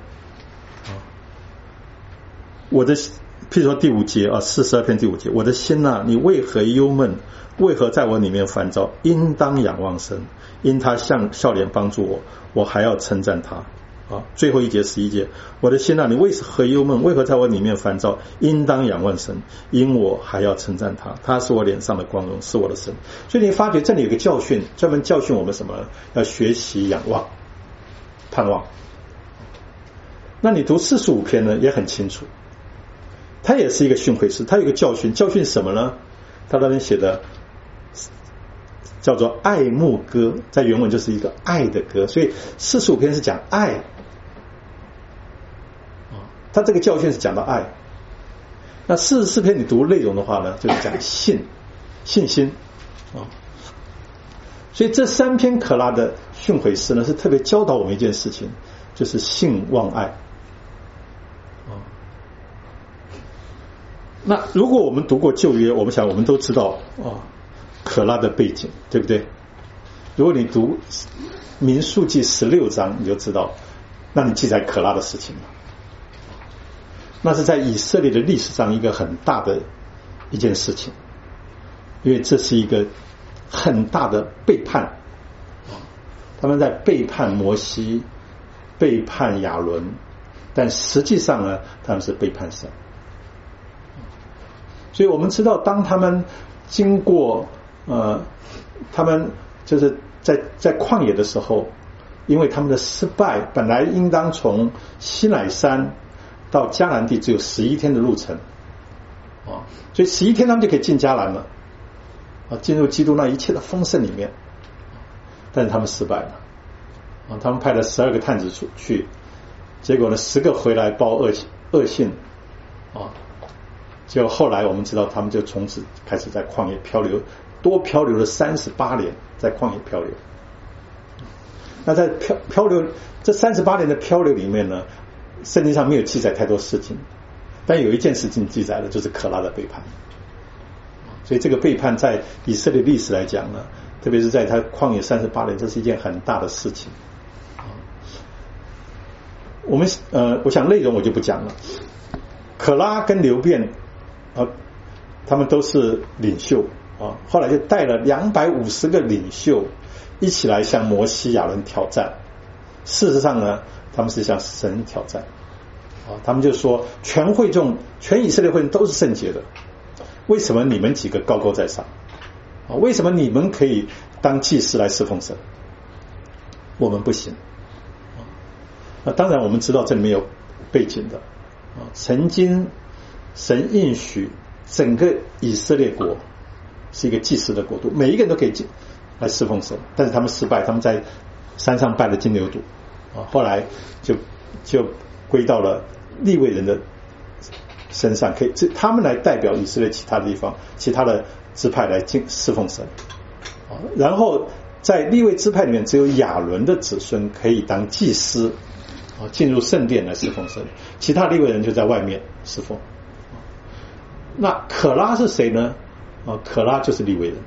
我的，譬如说第5节42篇第5节，我的心啊，你为何忧闷？为何在我里面烦躁？应当仰望神，因他向笑脸帮助我，我还要称赞他最后一节11节，我的心啊，你为何忧闷？为何在我里面烦躁？应当仰望神，因我还要称赞他，他是我脸上的光荣，是我的神。所以你发觉这里有个教训，专门教训我们什么？要学习仰望盼望。那你读45篇呢也很清楚，它也是一个训诲诗，它有一个教训，教训什么呢？它那边写的叫做爱慕歌，在原文就是一个爱的歌，所以45篇是讲爱它这个教训是讲到爱。那44篇你读内容的话呢，就是讲信心所以这3篇可拉的训诲诗呢，是特别教导我们一件事情，就是信望爱那如果我们读过旧约，我们都知道可拉的背景，对不对？如果你读民数记16章，你就知道那你记载可拉的事情了。那是在以色列的历史上一个很大的一件事情，因为这是一个很大的背叛他们在背叛摩西，背叛亚伦，但实际上呢，他们是背叛神。所以我们知道当他们经过他们就是在旷野的时候，因为他们的失败，本来应当从西乃山到迦南地只有11天的路程所以11天他们就可以进迦南了进入基督那一切的丰盛里面，但是他们失败了他们派了12个探子出去，结果呢10个回来报恶信就后来我们知道他们就从此开始在旷野漂流，多漂流了38年，在旷野漂流。那在漂流这38年的漂流里面呢，圣经上没有记载太多事情，但有一件事情记载了，就是可拉的背叛。所以这个背叛在以色列历史来讲呢，特别是在他旷野38年，这是一件很大的事情。我想内容我就不讲了。可拉跟流便他们都是领袖后来就带了250个领袖一起来向摩西亚伦挑战。事实上呢，他们是向神挑战他们就说全以色列会众都是圣洁的，为什么你们几个高高在上为什么你们可以当祭司来侍奉神，我们不行那当然我们知道这里面有背景的曾经神应许整个以色列国是一个祭司的国度，每一个人都可以来侍奉神，但是他们失败，他们在山上拜了金牛犊后来就归到了利未人的身上，可以他们来代表以色列其他的地方其他的支派来侍奉神然后在利未支派里面只有亚伦的子孙可以当祭司进入圣殿来侍奉神，其他利未人就在外面侍奉。那可拉是谁呢？可拉就是利未人，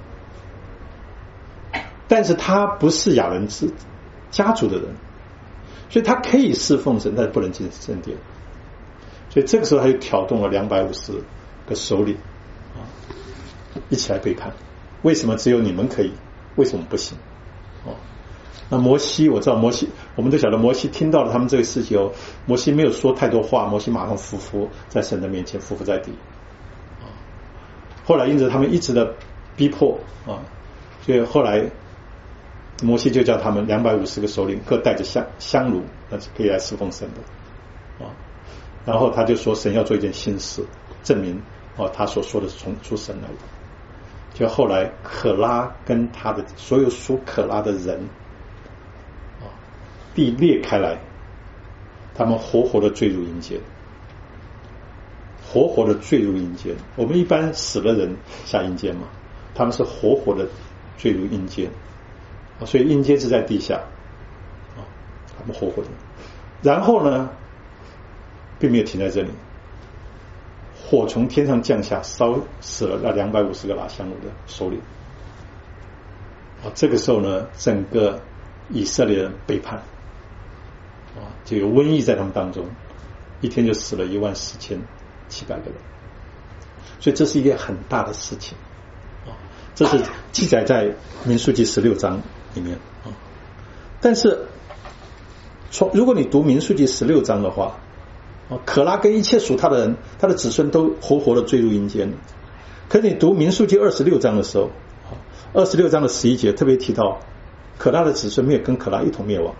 但是他不是亚伦家族的人，所以他可以侍奉神，但是不能进圣殿。所以这个时候他就挑动了250个首领一起来背叛。为什么只有你们可以，为什么不行？那摩西，我知道摩西，我们都晓得摩西听到了他们这个事情后，摩西没有说太多话，摩西马上匍匐在神的面前，匍匐在地。后来因着他们一直的逼迫所以后来摩西就叫他们250个首领各带着香炉，那是可以来侍奉神的然后他就说神要做一件新事，证明他所说的是从出神来的。就后来可拉跟他的所有属可拉的人地裂开来，他们活活的坠入阴间，活活的坠入阴间。我们一般死了人下阴间嘛，他们是活活的坠入阴间所以阴间是在地下他们活活的。然后呢并没有停在这里，火从天上降下，烧死了那250个拿香炉的首领这个时候呢整个以色列人背叛就有瘟疫在他们当中，一天就死了14700个人。所以这是一件很大的事情这是记载在民数记16章里面但是如果你读民数记16章的话，可拉跟一切属他的人，他的子孙都活活的坠入阴间了。可是你读民数记26章的时候，26章的11节特别提到可拉的子孙没有跟可拉一同灭亡。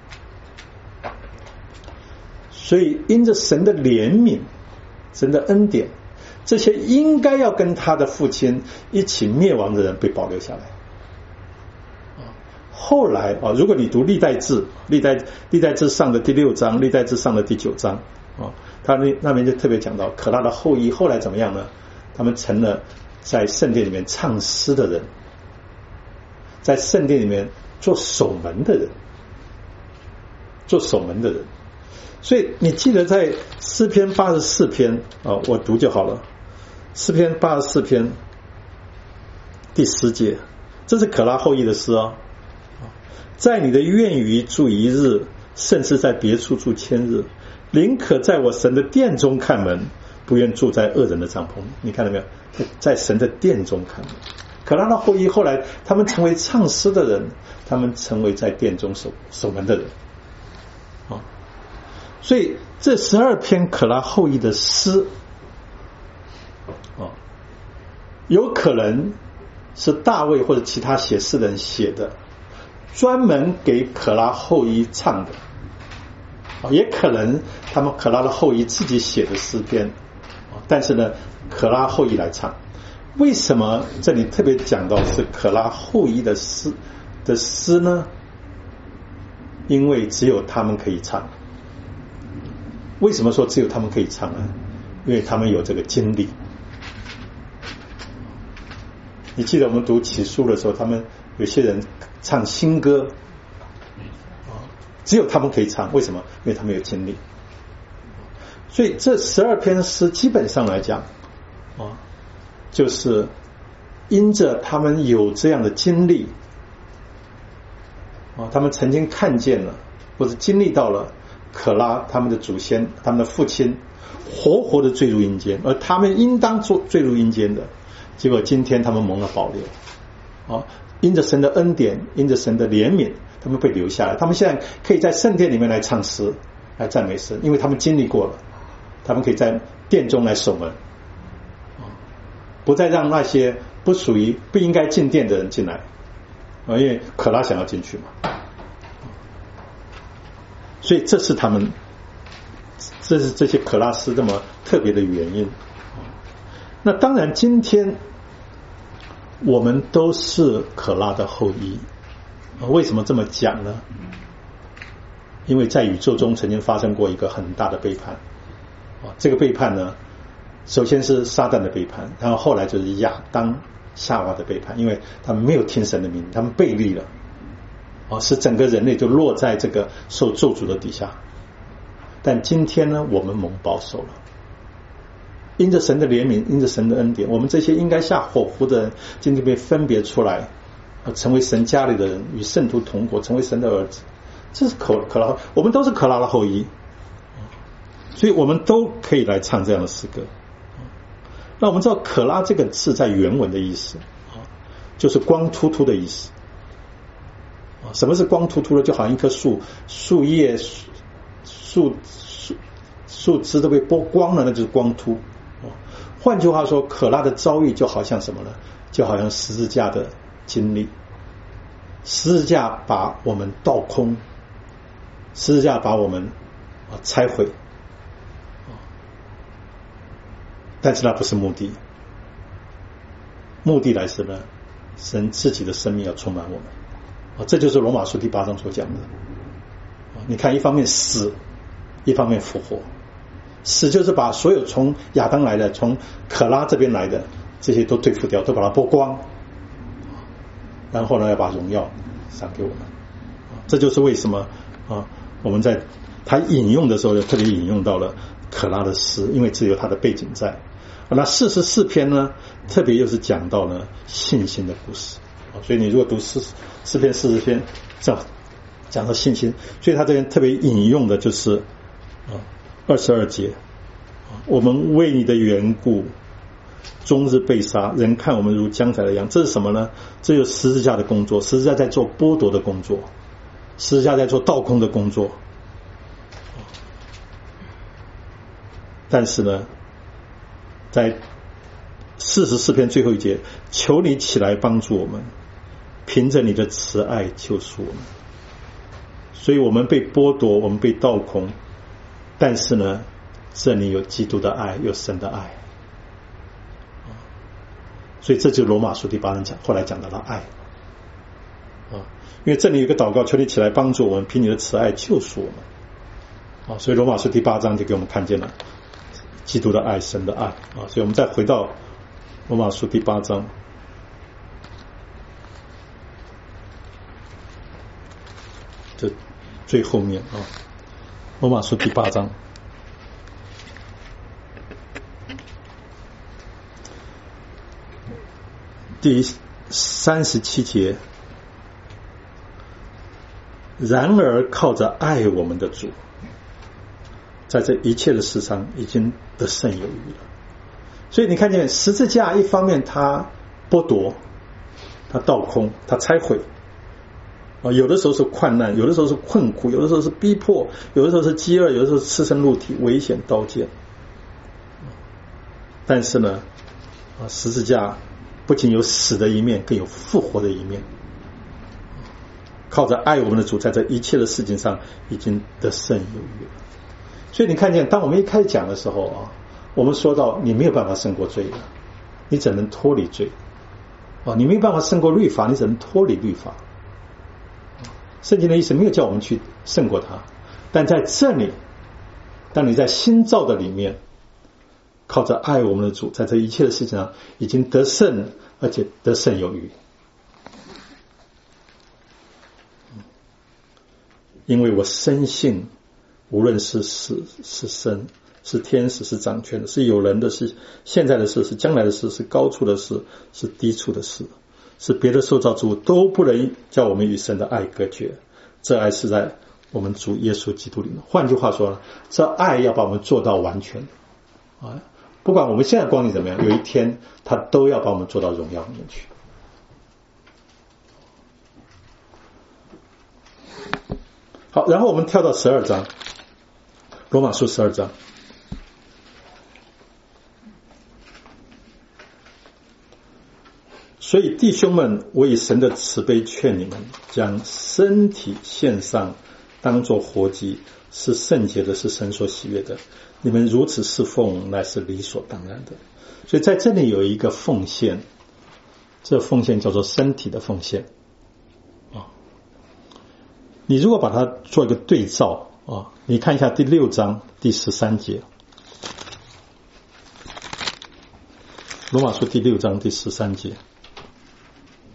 所以因着神的怜悯，神的恩典，这些应该要跟他的父亲一起灭亡的人被保留下来。后来如果你读历代志上的第6章，历代志上的第9章他那边就特别讲到可拉的后裔后来怎么样呢？他们成了在圣殿里面唱诗的人，在圣殿里面做守门的人，所以你记得在诗篇84篇我读就好了。诗篇84篇第10节，这是可拉后裔的诗在你的院宇住1日，甚至在别处住1000日，宁可在我神的殿中看门，不愿住在恶人的帐篷。你看到没有？在神的殿中看门。可拉的后裔后来他们成为唱诗的人，他们成为在殿中守门的人所以这12篇可拉后裔的诗有可能是大卫或者其他写诗人写的，专门给可拉后裔唱的也可能他们可拉的后裔自己写的诗篇但是呢可拉后裔来唱。为什么这里特别讲到是可拉后裔的诗呢？因为只有他们可以唱。为什么说只有他们可以唱呢？因为他们有这个经历。你记得我们读启书的时候，他们有些人唱新歌只有他们可以唱。为什么？因为他们有经历。所以这12篇诗基本上来讲就是因着他们有这样的经历他们曾经看见了或者经历到了可拉他们的祖先，他们的父亲活活的坠入阴间，而他们应当坠入阴间的，结果今天他们蒙了保留因着神的恩典，因着神的怜悯，他们被留下来。他们现在可以在圣殿里面来唱诗，来赞美神，因为他们经历过了，他们可以在殿中来守门不再让那些不应该进殿的人进来因为可拉想要进去嘛所以这是他们，这是这些可拉诗这么特别的原因那当然今天我们都是可拉的后裔为什么这么讲呢？因为在宇宙中曾经发生过一个很大的背叛这个背叛呢，首先是撒旦的背叛，然后后来就是亚当夏娃的背叛，因为他们没有听神的命令，他们背逆了使整个人类就落在这个受咒诅的底下但今天呢，我们蒙保守了。因着神的怜悯，因着神的恩典，我们这些应该下火湖的人，今天被分别出来，成为神家里的人，与圣徒同国，成为神的儿子。这是可拉，我们都是可拉的后裔，所以我们都可以来唱这样的诗歌。那我们知道可拉这个字在原文的意思，就是光秃秃的意思。什么是光秃秃的？就好像一棵树叶、树枝都被剥光了，那就是光秃。换句话说，可拉的遭遇就好像什么呢？就好像十字架的经历。十字架把我们倒空，十字架把我们拆毁，但是那不是目的，目的来是呢，神自己的生命要充满我们。这就是罗马书第8章所讲的。你看，一方面死，一方面复活。死就是把所有从亚当来的，从可拉这边来的这些都对付掉，都把它剥光，然后呢要把荣耀赏给我们。这就是为什么我们在他引用的时候特别引用到了可拉的诗，因为只有他的背景在。那44篇呢，特别又是讲到了信心的故事。所以你如果读诗篇40篇，讲到信心，所以他这边特别引用的就是22节，我们为你的缘故终日被杀，人看我们如将宰的羊。这是什么呢？这就是十字架的工作，十字架在做剥夺的工作，十字架在做倒空的工作。但是呢，在44篇最后一节，求你起来帮助我们，凭着你的慈爱救赎我们。所以我们被剥夺，我们被倒空，但是呢，这里有基督的爱，有神的爱。所以这就是罗马书第8章后来讲到了爱。因为这里有个祷告，求你起来帮助我们，凭你的慈爱救赎我们。所以罗马书第8章就给我们看见了基督的爱，神的爱。所以我们再回到罗马书第8章，这最后面罗马书第8章第37节，然而靠着爱我们的主，在这一切的事上已经得胜有余了。所以你看见十字架，一方面它剥夺，它倒空，它拆毁，有的时候是困难，有的时候是困苦，有的时候是逼迫，有的时候是饥饿，有的时候是赤身露体，危险刀剑。但是呢，十字架不仅有死的一面，更有复活的一面。靠着爱我们的主，在这一切的事情上已经得胜有余了。所以你看见，当我们一开始讲的时候我们说到你没有办法胜过罪的，你只能脱离罪。你没有办法胜过律法，你只能脱离律法。圣经的意思没有叫我们去胜过它，但在这里，当你在新造的里面，靠着爱我们的主，在这一切的事情上已经得胜，而且得胜有余。因为我深信，无论是死是生，是天使，是掌权的，是有人的，是现在的事，是将来的事，是高处的事，是低处的事，是别的受造之物，都不能叫我们与神的爱隔绝。这爱是在我们主耶稣基督里面。换句话说，这爱要把我们做到完全。不管我们现在光景怎么样，有一天他都要把我们做到荣耀里面去。好，然后我们跳到12章，罗马书12章。所以弟兄们，我以神的慈悲劝你们，将身体献上，当作活祭，是圣洁的，是神所喜悦的。你们如此侍奉，乃是理所当然的。所以在这里有一个奉献，这奉献叫做身体的奉献。你如果把它做一个对照你看一下第6章第13节，罗马书第6章第13节，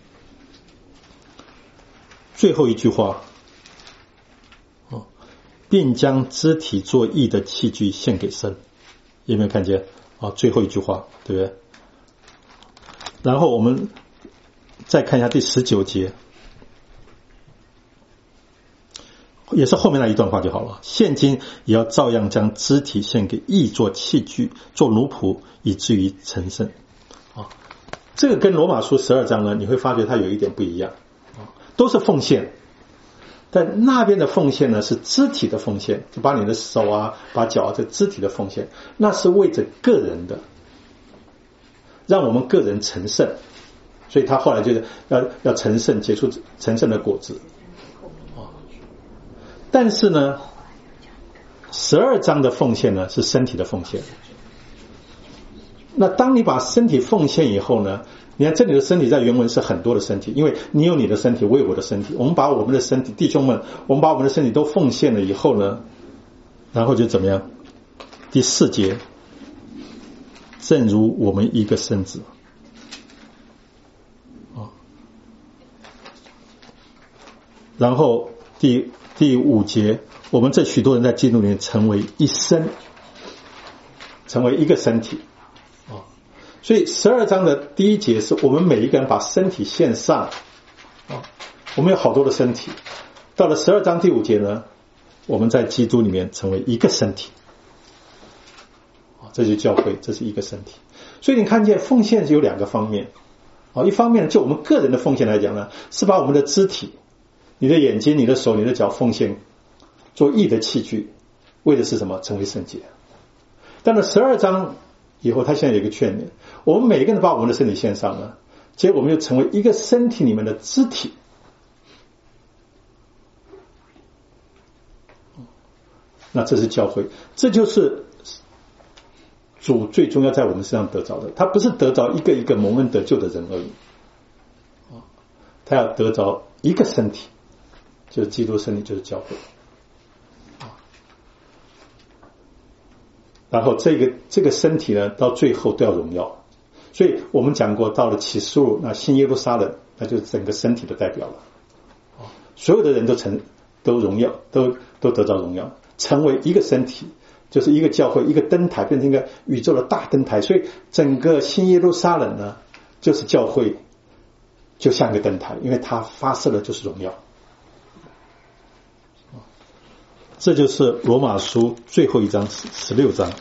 最后一句话并将肢体作义的器具献给神。有没有看见最后一句话，对不对？然后我们再看一下第19节，也是后面那一段话就好了。现今也要照样将肢体献给义做器具，做奴仆，以至于成圣。这个跟罗马书12章呢，你会发觉它有一点不一样，都是奉献，但那边的奉献呢是肢体的奉献，就把你的手把脚这肢体的奉献，那是为着个人的，让我们个人成圣，所以他后来就是要成圣，结出成圣的果子。但是呢，12章的奉献呢是身体的奉献。那当你把身体奉献以后呢，你看这里的身体在原文是很多的身体，因为你有你的身体，我有我的身体，我们把我们的身体，弟兄们，我们把我们的身体都奉献了以后呢，然后就怎么样？第4节，正如我们一个身子。然后第5节，我们这许多人在基督里面成为一身，成为一个身体。所以12章的第1节是我们每一个人把身体献上，我们有好多的身体。到了12章第5节呢，我们在基督里面成为一个身体，这就是教会，这是一个身体。所以你看见奉献有2个方面，一方面就我们个人的奉献来讲呢，是把我们的肢体，你的眼睛、你的手、你的脚奉献做义的器具，为的是什么？成为圣洁。但是12章以后，他现在有一个劝勉，我们每一个人把我们的身体献上了，结果我们就成为一个身体里面的肢体。那这是教会，这就是主最终要在我们身上得着的。他不是得着一个一个蒙恩得救的人而已，他要得着一个身体，就是基督身体，就是教会。然后这个身体呢，到最后都要荣耀。所以我们讲过，到了启示录，那新耶路撒冷，那就是整个身体的代表了。所有的人都荣耀，都得到荣耀，成为一个身体，就是一个教会，一个灯台，变成一个宇宙的大灯台。所以整个新耶路撒冷呢，就是教会，就像一个灯台，因为它发射的就是荣耀。这就是罗马书最后一章16章。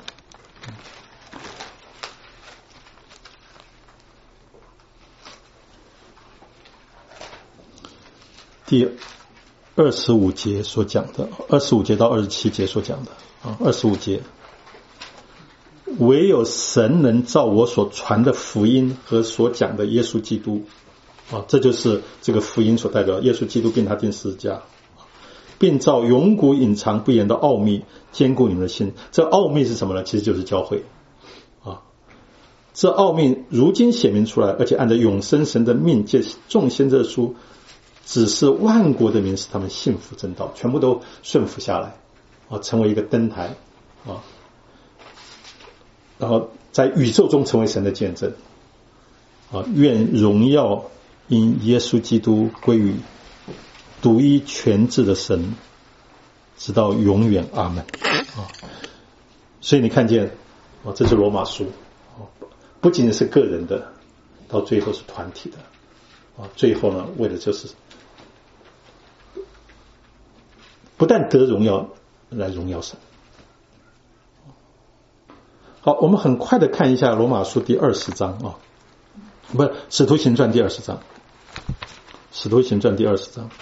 第25节所讲的，25节到27节所讲的25节，唯有神能照我所传的福音和所讲的耶稣基督，这就是这个福音所代表的耶稣基督并他钉十字架，并照永古隐藏不言的奥秘坚固你们的心。这奥秘是什么呢？其实就是教会这奥秘如今显明出来，而且按照永生神的命，借众先知的书指示万国的民，使他们信服真道，全部都顺服下来成为一个灯台然后在宇宙中成为神的见证愿荣耀因耶稣基督归于独一全智的神，直到永远，阿们所以你看见这是罗马书不仅仅是个人的，到最后是团体的最后呢，为的就是不但得荣耀，来荣耀神。好，我们很快的看一下罗马书第20章不是使徒行传第20章，使徒行传第20章。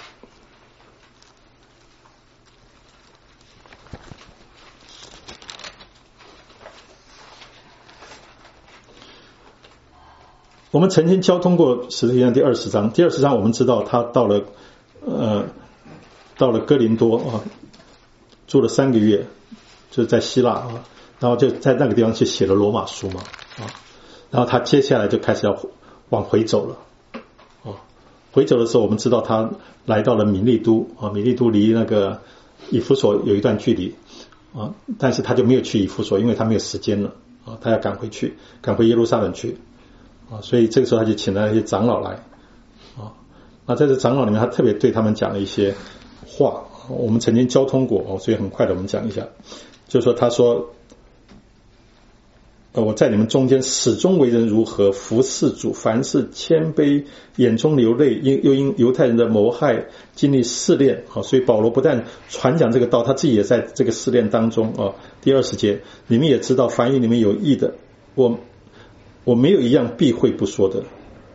我们曾经交通过使徒行传第20章，第20章我们知道他到了哥林多住了3个月，就是在希腊然后就在那个地方去写了罗马书嘛然后他接下来就开始要往回走了回走的时候，我们知道他来到了米利都米利都离那个以弗所有一段距离但是他就没有去以弗所，因为他没有时间了他要赶回耶路撒冷去所以这个时候他就请了那些长老来那在这长老里面，他特别对他们讲了一些话我们曾经交通过所以很快的我们讲一下，就是说他说我在你们中间始终为人如何，服侍主，凡事谦卑，眼中流泪，又因犹太人的谋害经历试炼。所以保罗不但传讲这个道，他自己也在这个试炼当中。第20节，你们也知道，凡以你们有益的，我没有一样避讳不说的。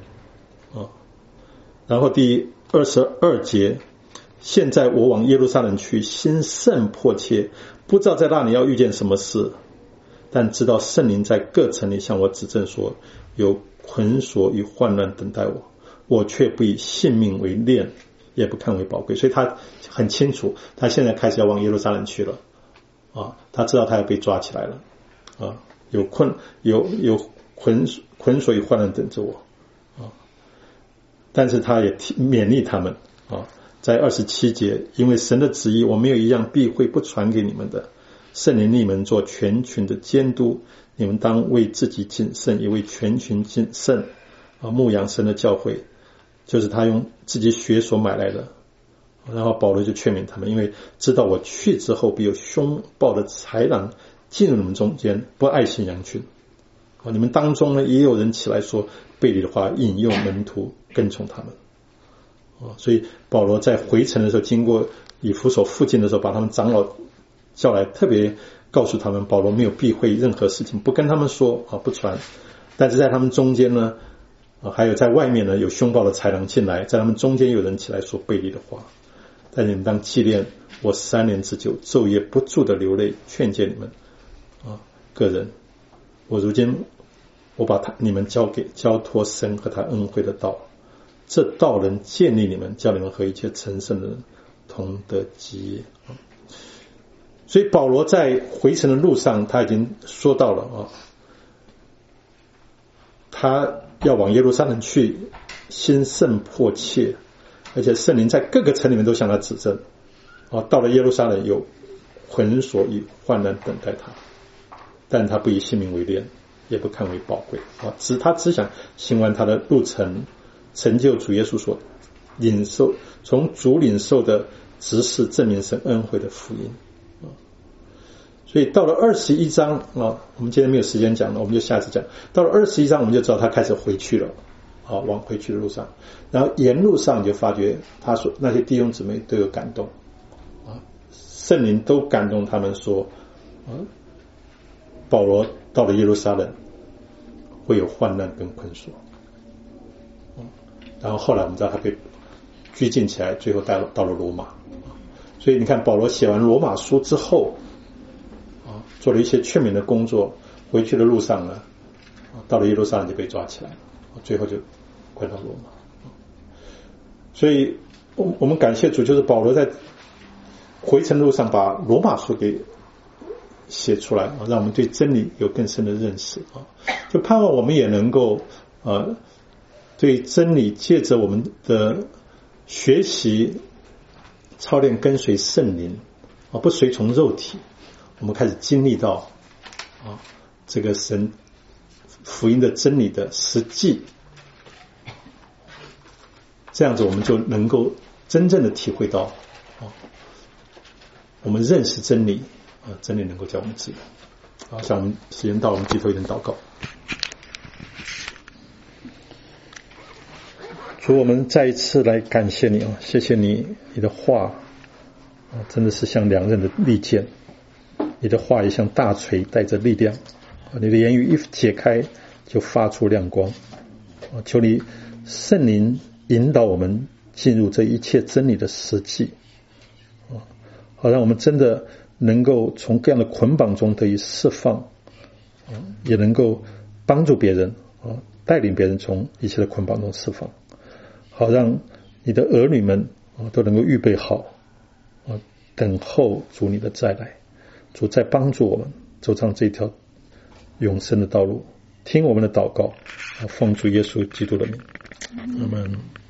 然后第22节，现在我往耶路撒冷去，心甚迫切，不知道在那里要遇见什么事，但知道圣灵在各城里向我指证说，有捆锁与患难等待我，我却不以性命为念，也不看为宝贵。所以他很清楚，他现在开始要往耶路撒冷去了他知道他要被抓起来了有捆锁与患难等着我但是他也勉励他们在27节，因为神的旨意我没有一样避讳不传给你们的，圣灵你们做全群的监督，你们当为自己谨慎，也为全群谨慎牧养神的教会，就是他用自己血所买来的。然后保罗就劝勉他们，因为知道我去之后必有凶暴的豺狼进入你们中间，不爱惜羊群你们当中呢也有人起来说悖逆的话，引诱门徒跟从他们所以保罗在回程的时候，经过以弗所附近的时候，把他们长老叫来，特别告诉他们保罗没有避讳任何事情，不跟他们说不传。但是在他们中间呢还有在外面呢有凶暴的豺狼进来，在他们中间有人起来说悖逆的话，但你们当纪念我3年之久昼夜不住的流泪劝诫你们个人，我如今我把你们交托神和他恩惠的道，这道能建立你们，叫你们和一切成圣的人同得基业所以保罗在回程的路上，他已经说到了他要往耶路撒冷去，心甚迫切，而且圣灵在各个城里面都向他指证到了耶路撒冷有捆锁与患难等待他，但他不以性命为念，也不看为宝贵他只想行完他的路程，成就主耶稣所领受从主领受的职事，证明神恩惠的福音所以到了21章我们今天没有时间讲了，我们就下次讲。到了21章我们就知道他开始回去了往回去的路上，然后沿路上就发觉他说那些弟兄姊妹都有感动圣灵都感动他们说保罗到了耶路撒冷会有患难跟捆锁然后后来我们知道他被拘禁起来，最后到了罗马所以你看保罗写完罗马书之后做了一些劝勉的工作，回去的路上呢到了耶路撒冷就被抓起来了，最后就回到罗马所以我们感谢主，就是保罗在回程路上把罗马书给写出来让我们对真理有更深的认识就盼望我们也能够对真理借着我们的学习操练跟随圣灵不随从肉体，我们开始经历到这个神福音的真理的实际，这样子我们就能够真正的体会到我们认识真理真理能够叫我们自由像我们时间到了，我们低头一点祷告。主，我们再一次来感谢你谢谢你的话真的是像两刃的利剑，你的话也像大锤带着力量你的言语一解开就发出亮光求你圣灵引导我们进入这一切真理的实际好让我们真的能够从各样的捆绑中得以释放也能够帮助别人带领别人从一切的捆绑中释放，好让你的儿女们都能够预备好等候主你的再来。主再帮助我们走上这条永生的道路，听我们的祷告奉主耶稣基督的名，阿们。